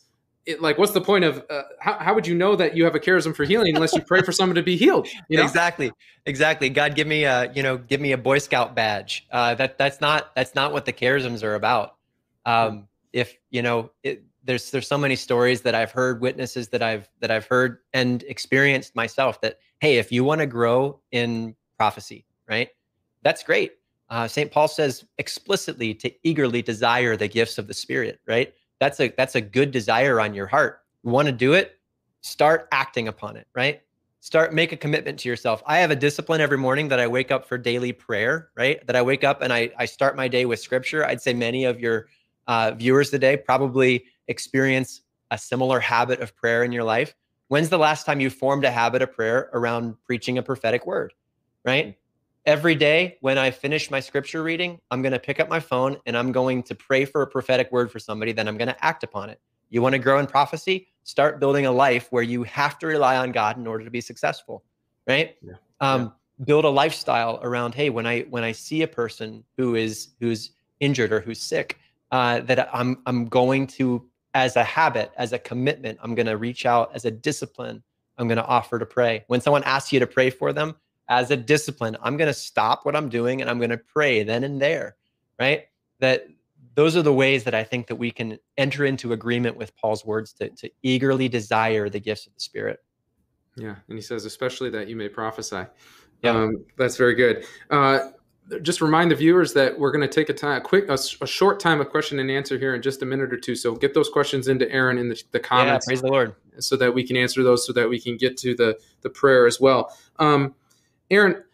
it, like, what's the point of uh, how, how would you know that you have a charism for healing unless you pray for someone to be healed? You know? Exactly, exactly. God, give me a, you know, give me a Boy Scout badge. Uh, that that's not that's not what the charisms are about. Um, if you know, it, there's there's so many stories that I've heard, witnesses that I've that I've heard and experienced myself. That hey, if you want to grow in prophecy, right, that's great. Uh, Saint Paul says explicitly to eagerly desire the gifts of the Spirit, right? That's a that's a good desire on your heart. You want to do it, start acting upon it, right? Start, make a commitment to yourself. I have a discipline every morning that I wake up for daily prayer, right? That I wake up and I, I start my day with scripture. I'd say many of your uh, viewers today probably experience a similar habit of prayer in your life. When's the last time you formed a habit of prayer around preaching a prophetic word, right? Every day when I finish my scripture reading, I'm going to pick up my phone and I'm going to pray for a prophetic word for somebody, then I'm going to act upon it. You want to grow in prophecy? Start building a life where you have to rely on God in order to be successful, right? Yeah. Um, yeah. Build a lifestyle around, hey, when I when I see a person who is who's injured or who's sick, uh, that I'm I'm going to, as a habit, as a commitment, I'm going to reach out as a discipline. I'm going to offer to pray. When someone asks you to pray for them, as a discipline, I'm going to stop what I'm doing and I'm going to pray then and there, right? That those are the ways that I think that we can enter into agreement with Paul's words to, to eagerly desire the gifts of the Spirit. Yeah. And he says, especially that you may prophesy. Yeah. Um, that's very good. Uh, just remind the viewers that we're going to take a time, a quick, a, a short time of question and answer here in just a minute or two. So get those questions into Aaron in the, the comments. Yeah, praise the Lord. So that we can answer those, so that we can get to the, the prayer as well. Um, Aaron,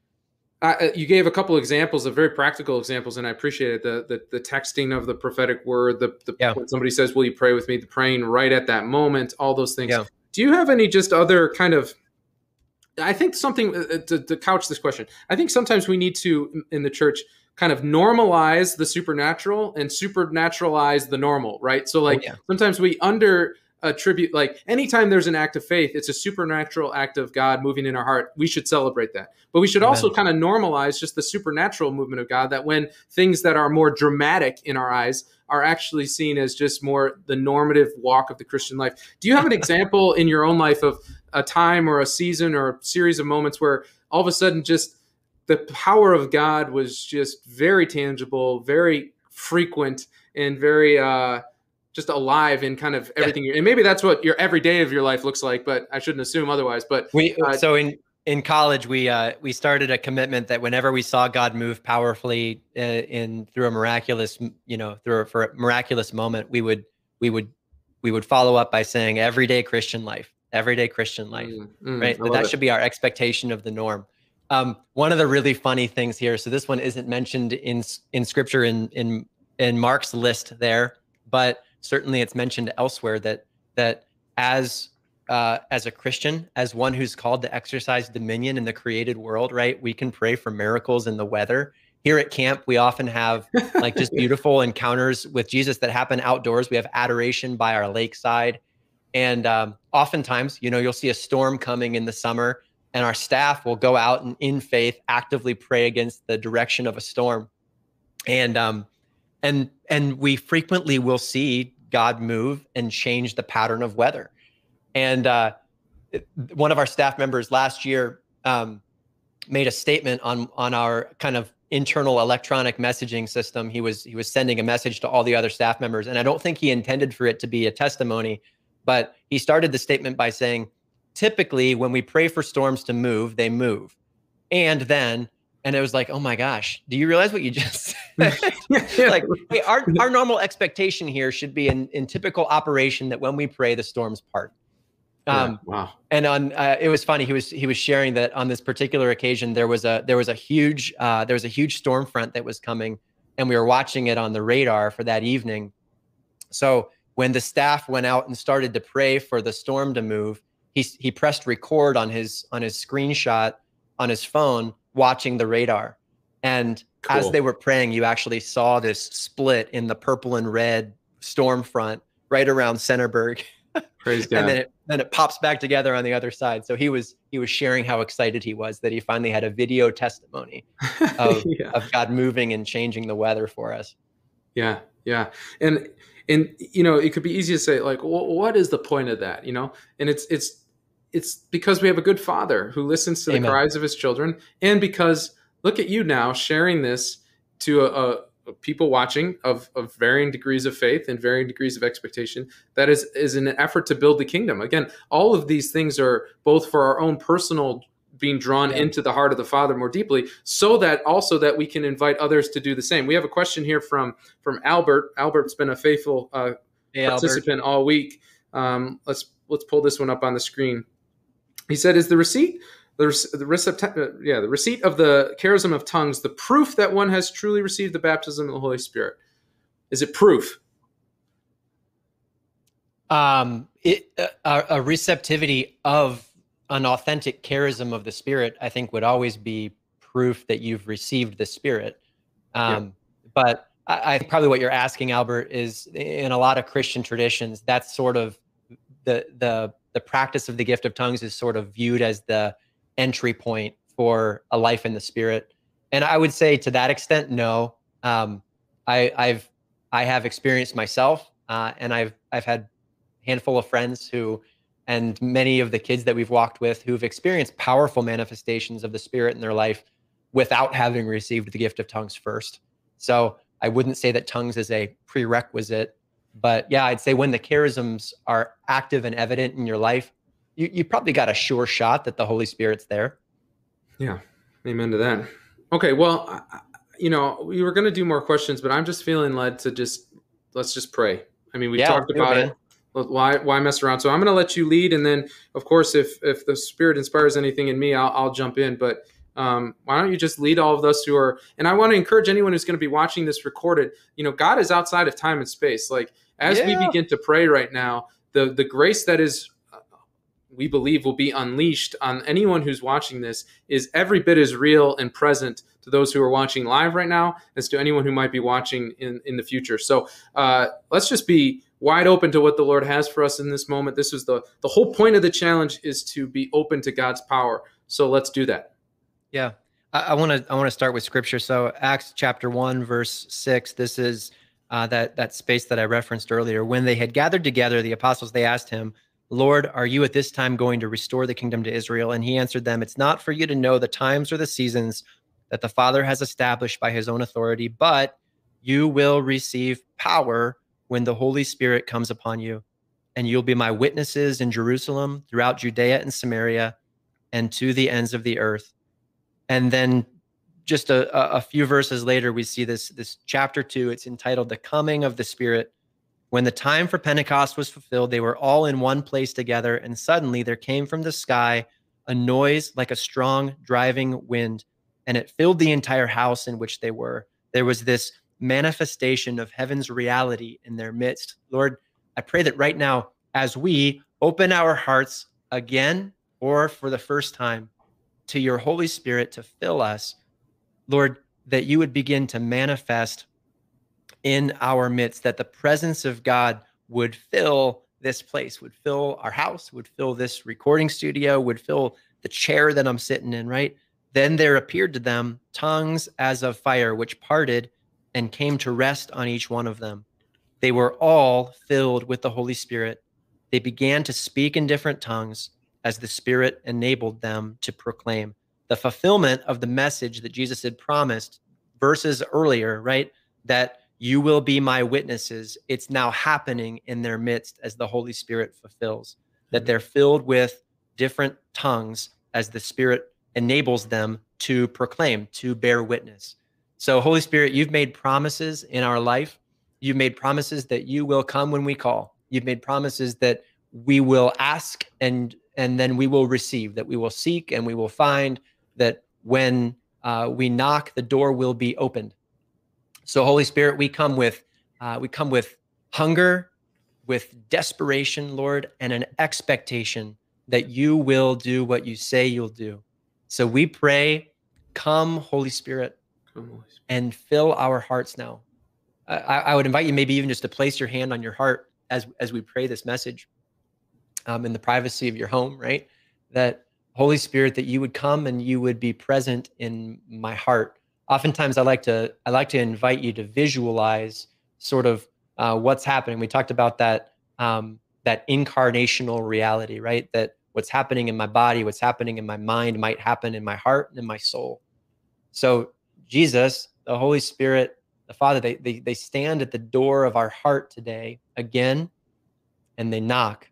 uh, you gave a couple examples of very practical examples, and I appreciate it. The the, the texting of the prophetic word, the, the yeah. when somebody says, "Will you pray with me?" The praying right at that moment, all those things. Yeah. Do you have any just other kind of? I think something uh, to, to couch this question. I think sometimes we need to, in the church, kind of normalize the supernatural and supernaturalize the normal, right? So, like, oh, yeah. sometimes we under. attribute, like anytime there's an act of faith, it's a supernatural act of God moving in our heart. We should celebrate that. But we should Amen. Also kind of normalize just the supernatural movement of God, that when things that are more dramatic in our eyes are actually seen as just more the normative walk of the Christian life. Do you have an example in your own life of a time or a season or a series of moments where all of a sudden just the power of God was just very tangible, very frequent, and very, uh, just alive in kind of everything. Yeah. And maybe that's what your every day of your life looks like, but I shouldn't assume otherwise. But we, uh, so in, in college, we, uh, we started a commitment that whenever we saw God move powerfully uh, in through a miraculous, you know, through a, for a miraculous moment, we would, we would, we would follow up by saying everyday Christian life, everyday Christian life, mm, mm, right? That, that should be our expectation of the norm. Um, one of the really funny things here, so this one isn't mentioned in, in scripture in, in, in Mark's list there, but certainly it's mentioned elsewhere that that as uh, as a Christian, as one who's called to exercise dominion in the created world, right? We can pray for miracles in the weather. Here at camp, we often have like just beautiful encounters with Jesus that happen outdoors. We have adoration by our lakeside. And um, oftentimes, you know, you'll see a storm coming in the summer and our staff will go out and in faith actively pray against the direction of a storm. And um, and and we frequently will see God move and change the pattern of weather. And uh, one of our staff members last year um, made a statement on on our kind of internal electronic messaging system. He was he was sending a message to all the other staff members, and I don't think he intended for it to be a testimony, but he started the statement by saying, typically when we pray for storms to move, they move. And then, and it was like, oh my gosh, do you realize what you just said? Like, hey, our, our normal expectation here should be in, in typical operation that when we pray, the storms part. Um, yeah, wow. And on, uh, it was funny. He was, he was sharing that on this particular occasion, there was a, there was a huge, uh, there was a huge storm front that was coming, and we were watching it on the radar for that evening. So when the staff went out and started to pray for the storm to move, he, he pressed record on his, on his screenshot on his phone, watching the radar. And cool. As they were praying, you actually saw this split in the purple and red storm front right around Centerburg. Praise God. And then it, then it pops back together on the other side. So he was, he was sharing how excited he was that he finally had a video testimony of, yeah. of God moving and changing the weather for us. Yeah, yeah, and and you know, it could be easy to say like, well, what is the point of that? You know, and it's it's it's because we have a good Father who listens to the Amen. cries of His children, and because look at you now sharing this to a, a people watching of of varying degrees of faith and varying degrees of expectation. That is is an effort to build the kingdom. Again, all of these things are both for our own personal being drawn Yeah. into the heart of the Father more deeply, so that also that we can invite others to do the same. We have a question here from from Albert. Albert's been a faithful uh, Hey, Albert. participant all week. Um, let's let's pull this one up on the screen. He said, "Is the receipt the the recept, yeah the receipt of the charism of tongues the proof that one has truly received the baptism of the Holy Spirit? Is it proof?" Um, it, a, a receptivity of an authentic charism of the Spirit, I think, would always be proof that you've received the Spirit. Um, yeah. But I, I think probably what you're asking, Albert, is in a lot of Christian traditions, that's sort of the the the practice of the gift of tongues is sort of viewed as the entry point for a life in the Spirit. And I would say to that extent, no. Um, I, I've I have experienced myself, uh, and I've I've had handful of friends who, and many of the kids that we've walked with who've experienced powerful manifestations of the Spirit in their life without having received the gift of tongues first. So I wouldn't say that tongues is a prerequisite, but yeah, I'd say when the charisms are active and evident in your life, you, you probably got a sure shot that the Holy Spirit's there. Yeah. Amen to that. Okay. Well, you know, we were going to do more questions, but I'm just feeling led to just, let's just pray. I mean, we Yeah, talked about it. Why, why mess around? So I'm going to let you lead. And then of course, if, if the Spirit inspires anything in me, I'll, I'll jump in, but um, why don't you just lead all of those who are, and I want to encourage anyone who's going to be watching this recorded, you know, God is outside of time and space. Like as yeah. we begin to pray right now, the, the grace that is, uh, we believe will be unleashed on anyone who's watching this is every bit as real and present to those who are watching live right now as to anyone who might be watching in, in the future. So uh, let's just be wide open to what the Lord has for us in this moment. This is the, the whole point of the challenge is to be open to God's power. So let's do that. Yeah, I want to I want to start with scripture. So Acts chapter one, verse six, this is uh, that, that space that I referenced earlier. When they had gathered together, the apostles, they asked him, "Lord, are you at this time going to restore the kingdom to Israel?" And he answered them, "It's not for you to know the times or the seasons that the Father has established by his own authority, but you will receive power when the Holy Spirit comes upon you, and you'll be my witnesses in Jerusalem, throughout Judea and Samaria, and to the ends of the earth." And then just a, a few verses later, we see this, this chapter two. It's entitled "The Coming of the Spirit." When the time for Pentecost was fulfilled, they were all in one place together, and suddenly there came from the sky a noise like a strong driving wind, and it filled the entire house in which they were. There was this manifestation of heaven's reality in their midst. Lord, I pray that right now, as we open our hearts again or for the first time to your Holy Spirit to fill us, Lord, that you would begin to manifest in our midst, that the presence of God would fill this place, would fill our house, would fill this recording studio, would fill the chair that I'm sitting in, right? Then there appeared to them tongues as of fire, which parted and came to rest on each one of them. They were all filled with the Holy Spirit. They began to speak in different tongues as the Spirit enabled them to proclaim. The fulfillment of the message that Jesus had promised verses earlier, right? That you will be my witnesses. It's now happening in their midst as the Holy Spirit fulfills, that they're filled with different tongues as the Spirit enables them to proclaim, to bear witness. So Holy Spirit, you've made promises in our life. You've made promises that you will come when we call. You've made promises that we will ask and and then we will receive, that we will seek and we will find, that when uh, we knock, the door will be opened. So Holy Spirit, we come with uh, we come with hunger, with desperation, Lord, and an expectation that you will do what you say you'll do. So we pray, come, Holy Spirit, come, Holy Spirit. And fill our hearts now. I, I would invite you maybe even just to place your hand on your heart as, as we pray this message um, in the privacy of your home, right? That Holy Spirit, that you would come and you would be present in my heart. Oftentimes I like to, I like to invite you to visualize sort of uh, what's happening. We talked about that um, that incarnational reality, right? That what's happening in my body, what's happening in my mind might happen in my heart and in my soul. So Jesus, the Holy Spirit, the Father, they, they, they stand at the door of our heart today again, and they knock.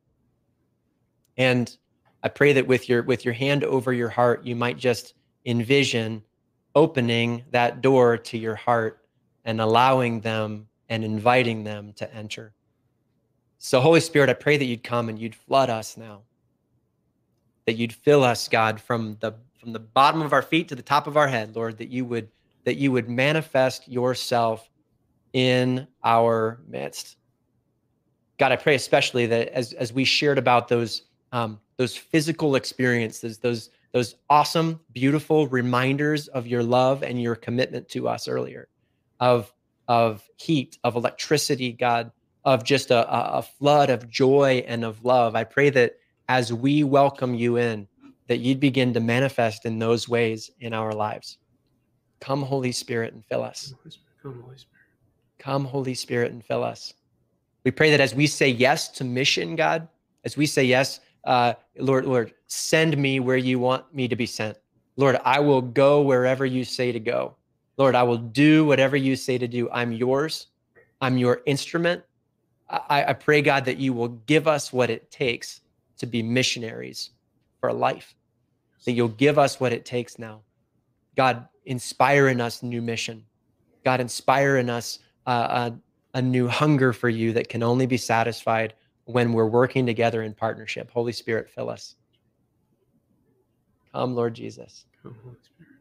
And I pray that with your, with your hand over your heart, you might just envision opening that door to your heart and allowing them and inviting them to enter. So Holy Spirit, I pray that you'd come and you'd flood us now, that you'd fill us, God, from the, from the bottom of our feet to the top of our head, Lord, that you would, that you would manifest yourself in our midst. God, I pray especially that as, as we shared about those, um, those physical experiences, those, those awesome, beautiful reminders of your love and your commitment to us earlier, of, of heat, of electricity, God, of just a, a flood of joy and of love. I pray that as we welcome you in, that you'd begin to manifest in those ways in our lives. Come, Holy Spirit, and fill us. Come, Holy Spirit. Come, Holy Spirit, and fill us. We pray that as we say yes to mission, God, as we say yes, uh, Lord, Lord, send me where you want me to be sent. Lord, I will go wherever you say to go. Lord, I will do whatever you say to do. I'm yours. I'm your instrument. I, I pray, God, that you will give us what it takes to be missionaries for life, that you'll give us what it takes now. God, inspire in us new mission. God, inspire in us uh, a, a new hunger for you that can only be satisfied when we're working together in partnership. Holy Spirit, fill us. Come, Lord Jesus. Come, Holy Spirit.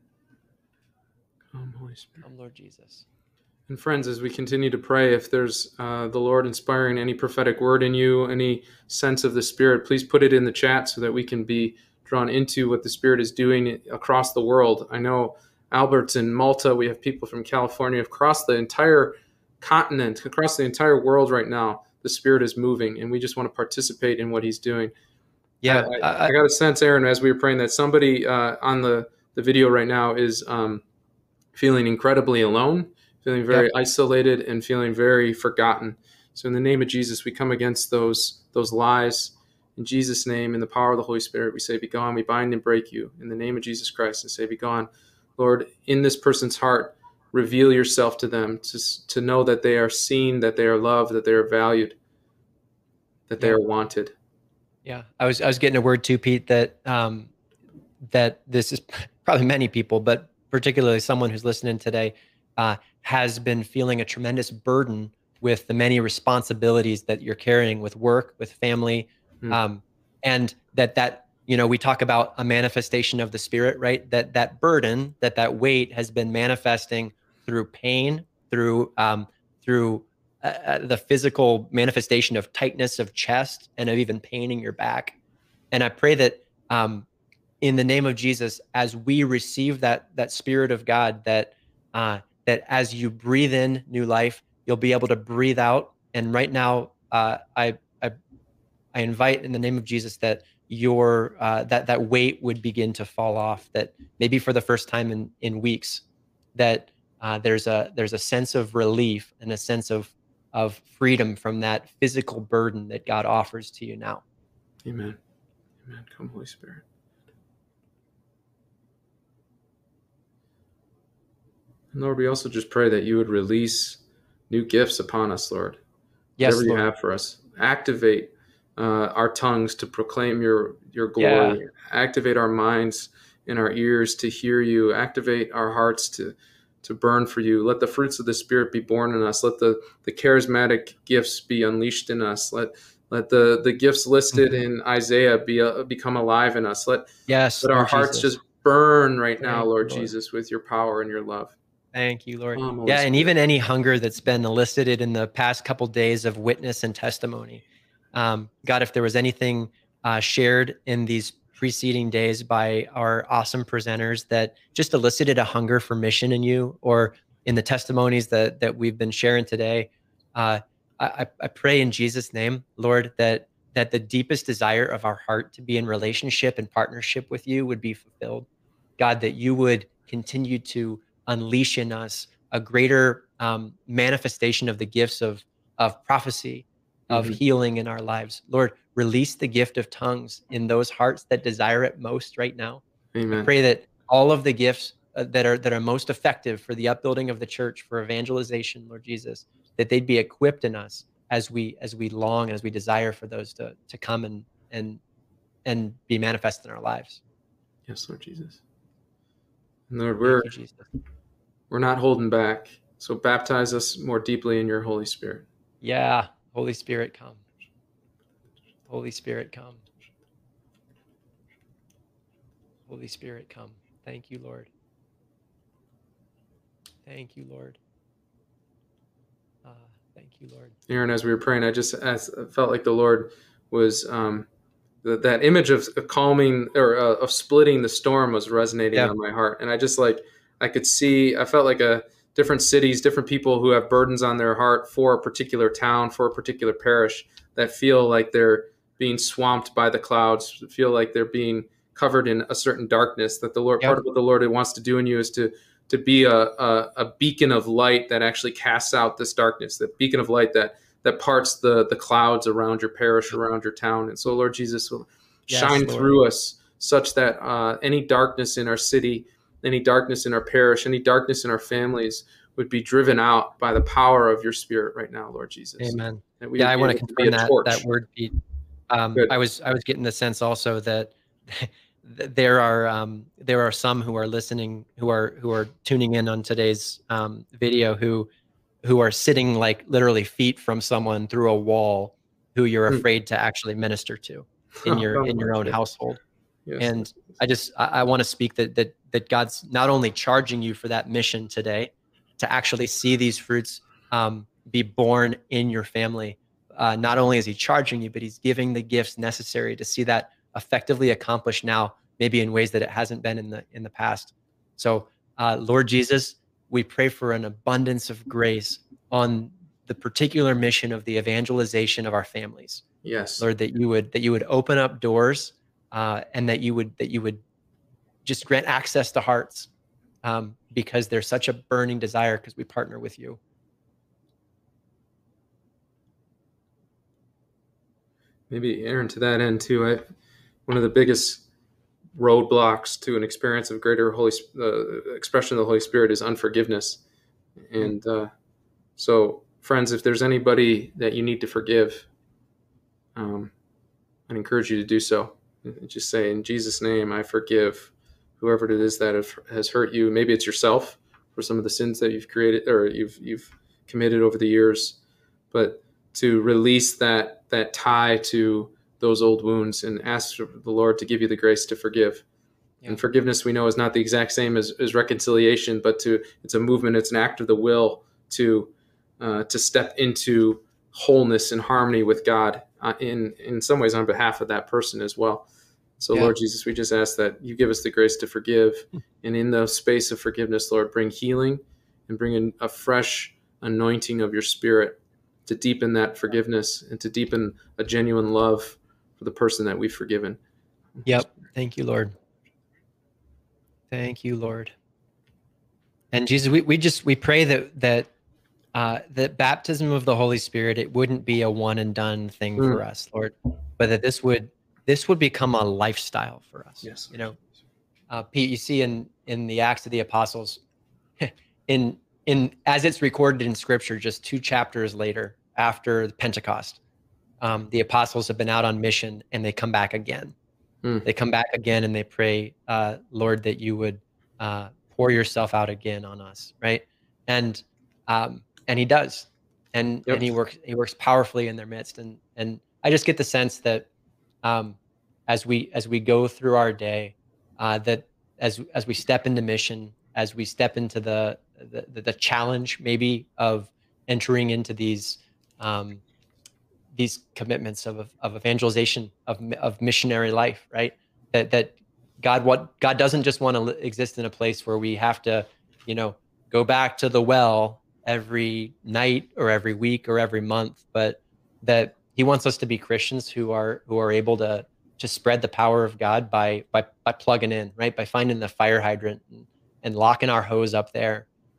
Come, Holy Spirit. Come, Lord Jesus. And friends, as we continue to pray, if there's uh, the Lord inspiring any prophetic word in you, any sense of the Spirit, please put it in the chat so that we can be drawn into what the Spirit is doing across the world. I know Albert's in Malta. We have people from California, across the entire continent, across the entire world right now. The Spirit is moving, and we just want to participate in what he's doing. Yeah, I, I, I got a sense, Aaron, as we were praying, that somebody uh, on the, the video right now is um, feeling incredibly alone, feeling very yep. isolated, and feeling very forgotten. So in the name of Jesus, we come against those those lies. In Jesus' name, in the power of the Holy Spirit, we say, be gone. We bind and break you in the name of Jesus Christ and say, be gone. Lord, in this person's heart, reveal yourself to them, to, to know that they are seen, that they are loved, that they are valued, that they yeah. are wanted. Yeah, I was I was getting a word too, Pete, that um, that this is probably many people, but particularly someone who's listening today, uh, has been feeling a tremendous burden with the many responsibilities that you're carrying with work, with family, mm. um, and that that you know we talk about a manifestation of the Spirit, right? That that burden, that that weight has been manifesting through pain, through um, through Uh, the physical manifestation of tightness of chest and of even pain in your back. And I pray that um, in the name of Jesus, as we receive that that Spirit of God, that uh, that as you breathe in new life, you'll be able to breathe out. And right now, uh, I, I I invite in the name of Jesus that your uh, that that weight would begin to fall off. That maybe for the first time in in weeks, that uh, there's a there's a sense of relief and a sense of of freedom from that physical burden that God offers to you now. Amen. Amen. Come, Holy Spirit. And Lord, we also just pray that you would release new gifts upon us, Lord. Yes, Whatever Lord. you have for us. Activate uh, our tongues to proclaim your, your glory. Yeah. Activate our minds and our ears to hear you. Activate our hearts to to burn for you. Let the fruits of the Spirit be born in us. Let the, the charismatic gifts be unleashed in us. Let let the, the gifts listed mm-hmm. in Isaiah be uh, become alive in us. Let, yes, let our Lord hearts Jesus. just burn right Thank now, Lord, you, Lord Jesus, with your power and your love. Thank you, Lord. Come, yeah, Spirit. And even any hunger that's been elicited in the past couple of days of witness and testimony. Um, God, if there was anything uh, shared in these preceding days by our awesome presenters that just elicited a hunger for mission in you, or in the testimonies that that we've been sharing today, uh, I, I pray in Jesus' name, Lord, that that the deepest desire of our heart to be in relationship and partnership with you would be fulfilled. God, that you would continue to unleash in us a greater um, manifestation of the gifts of of prophecy, of Mhm. healing in our lives. Lord, release the gift of tongues in those hearts that desire it most right now. I Amen. pray that all of the gifts uh, that are that are most effective for the upbuilding of the church, for evangelization, Lord Jesus, that they'd be equipped in us as we as we long, as we desire for those to to come and and and be manifest in our lives. Yes, Lord Jesus. And Lord, we're Thank you, Jesus. we're not holding back. So baptize us more deeply in your Holy Spirit. Yeah, Holy Spirit, come. Holy Spirit, come. Holy Spirit, come. Thank you, Lord. Thank you, Lord. Uh, thank you, Lord. Aaron, as we were praying, I just as, I felt like the Lord was um, that that image of calming or uh, of splitting the storm was resonating Yeah. on my heart, and I just like I could see. I felt like a different cities, different people who have burdens on their heart for a particular town, for a particular parish, that feel like they're being swamped by the clouds, feel like they're being covered in a certain darkness. That the Lord, Yep. part of what the Lord wants to do in you is to to be a, a, a beacon of light that actually casts out this darkness, that beacon of light that that parts the the clouds around your parish, around your town. And so, Lord Jesus, will Yes, shine Lord. through us such that uh, any darkness in our city, any darkness in our parish, any darkness in our families would be driven out by the power of your Spirit right now, Lord Jesus. Amen. That we Yeah, would I be want to able to be confirm a that that torch. word, Pete. Um, Good. I was I was getting the sense also that there are um, there are some who are listening, who are who are tuning in on today's um, video, who who are sitting like literally feet from someone through a wall, who you're Hmm. afraid to actually minister to in your Oh, in your own yes. household. Yes. And I just I, I want to speak that that that God's not only charging you for that mission today, to actually see these fruits um, be born in your family. Uh, not only is He charging you, but He's giving the gifts necessary to see that effectively accomplished now, maybe in ways that it hasn't been in the in the past. So, uh, Lord Jesus, we pray for an abundance of grace on the particular mission of the evangelization of our families. Yes. Lord, that you would that you would open up doors, uh, and that you would that you would just grant access to hearts, um, because there's such a burning desire, because we partner with you. Maybe, Aaron, to that end too, I, one of the biggest roadblocks to an experience of greater Holy uh, expression of the Holy Spirit is unforgiveness. And uh, so, friends, if there's anybody that you need to forgive, um, I'd encourage you to do so. Just say, in Jesus' name, I forgive whoever it is that have, has hurt you. Maybe it's yourself for some of the sins that you've created or you've you've committed over the years, but to release that that tie to those old wounds and ask the Lord to give you the grace to forgive. Yeah. And forgiveness, we know, is not the exact same as, as reconciliation, but to it's a movement, it's an act of the will to uh, to step into wholeness and harmony with God, uh, in in some ways on behalf of that person as well. So, yeah. Lord Jesus, we just ask that you give us the grace to forgive, and in the space of forgiveness, Lord, bring healing and bring in a fresh anointing of your Spirit to deepen that forgiveness and to deepen a genuine love for the person that we've forgiven. Yep. Thank you, Lord. Thank you, Lord. And Jesus, we, we just, we pray that, that, uh, that baptism of the Holy Spirit, it wouldn't be a one and done thing mm. for us, Lord, but that this would, this would become a lifestyle for us. Yes. You know, uh, Pete, you see in, in the Acts of the Apostles, in, in, as it's recorded in Scripture, just two chapters later, after Pentecost, um, the apostles have been out on mission and they come back again. Mm. They come back again and they pray, uh, Lord, that you would uh, pour yourself out again on us, right? And um, and he does, and yep. and he works he works powerfully in their midst. And and I just get the sense that um, as we as we go through our day, uh, that as as we step into mission, as we step into the the, the challenge maybe of entering into these um, these commitments of, of evangelization, of, of missionary life, right? That, that God, what God doesn't just want to exist in a place where we have to, you know, go back to the well every night or every week or every month, but that he wants us to be Christians who are, who are able to, to spread the power of God by, by, by plugging in, right? By finding the fire hydrant and, and locking our hose up there,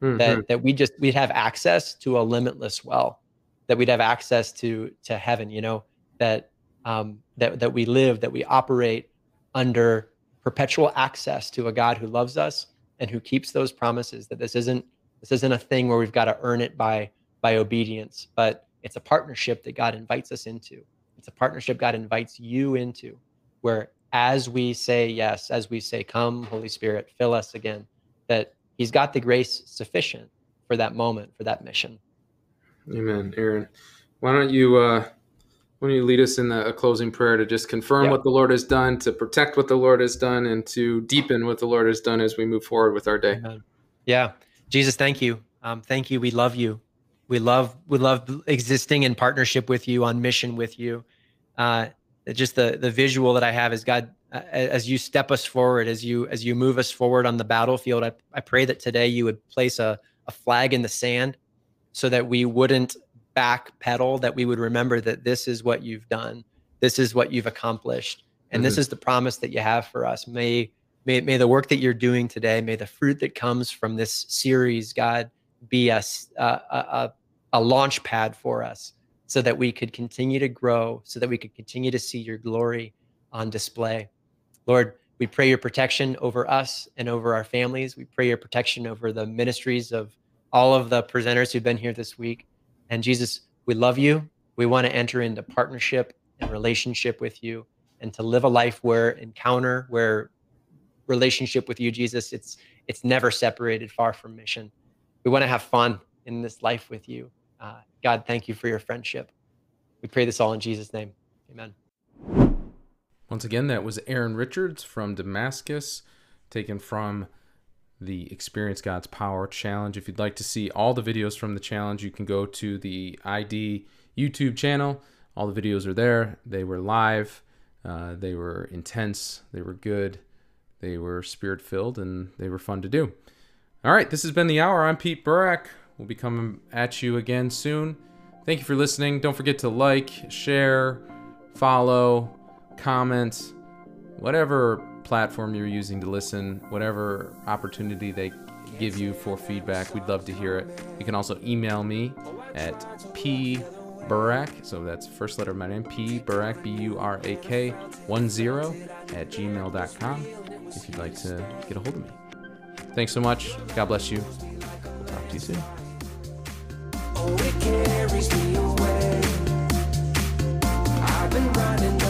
Mm-hmm. that that we just we'd have access to a limitless well, that we'd have access to to heaven, you know, that um, that that we live, that we operate under perpetual access to a God who loves us and who keeps those promises. That this isn't this isn't a thing where we've got to earn it by by obedience, but it's a partnership that God invites us into. It's a partnership God invites you into, where as we say yes, as we say, "Come, Holy Spirit, fill us again," that He's got the grace sufficient for that moment, for that mission. Amen. Aaron, why don't you uh, why don't you lead us in the, a closing prayer to just confirm Yep. what the Lord has done, to protect what the Lord has done, and to deepen what the Lord has done as we move forward with our day. Amen. Yeah, Jesus, thank you. Um, thank you. We love you. We love we love existing in partnership with you, on mission with you. Uh, just the the visual that I have is, God, uh, as you step us forward, as you as you move us forward on the battlefield, I, I pray that today you would place a, a flag in the sand so that we wouldn't backpedal, that we would remember that this is what you've done. This is what you've accomplished. And mm-hmm. this is the promise that you have for us. May, may, may the work that you're doing today, may the fruit that comes from this series, God, be a, a, a, a launch pad for us, so that we could continue to grow, so that we could continue to see your glory on display. Lord, we pray your protection over us and over our families. We pray your protection over the ministries of all of the presenters who've been here this week. And Jesus, we love you. We want to enter into partnership and relationship with you, and to live a life where encounter, where relationship with you, Jesus, it's it's never separated, far from mission. We want to have fun in this life with you. Uh, God, thank you for your friendship. We pray this all in Jesus' name. Amen. Once again, that was Aaron Richards from Damascus, taken from the Experience God's Power Challenge. If you'd like to see all the videos from the challenge, you can go to the I D YouTube channel. All the videos are there. They were live. Uh, they were intense. They were good. They were spirit-filled, and they were fun to do. All right, this has been The Hour. I'm Pete Burak. We'll be coming at you again soon. Thank you for listening. Don't forget to like, share, follow, comment, whatever platform you're using to listen, whatever opportunity they give you for feedback. We'd love to hear it. You can also email me at pburak, so that's first letter of my name, P Burak, B U R A K, one zero at gmail dot com if you'd like to get a hold of me. Thanks so much. God bless you. We'll talk to you soon. Oh, it carries me away. I've been running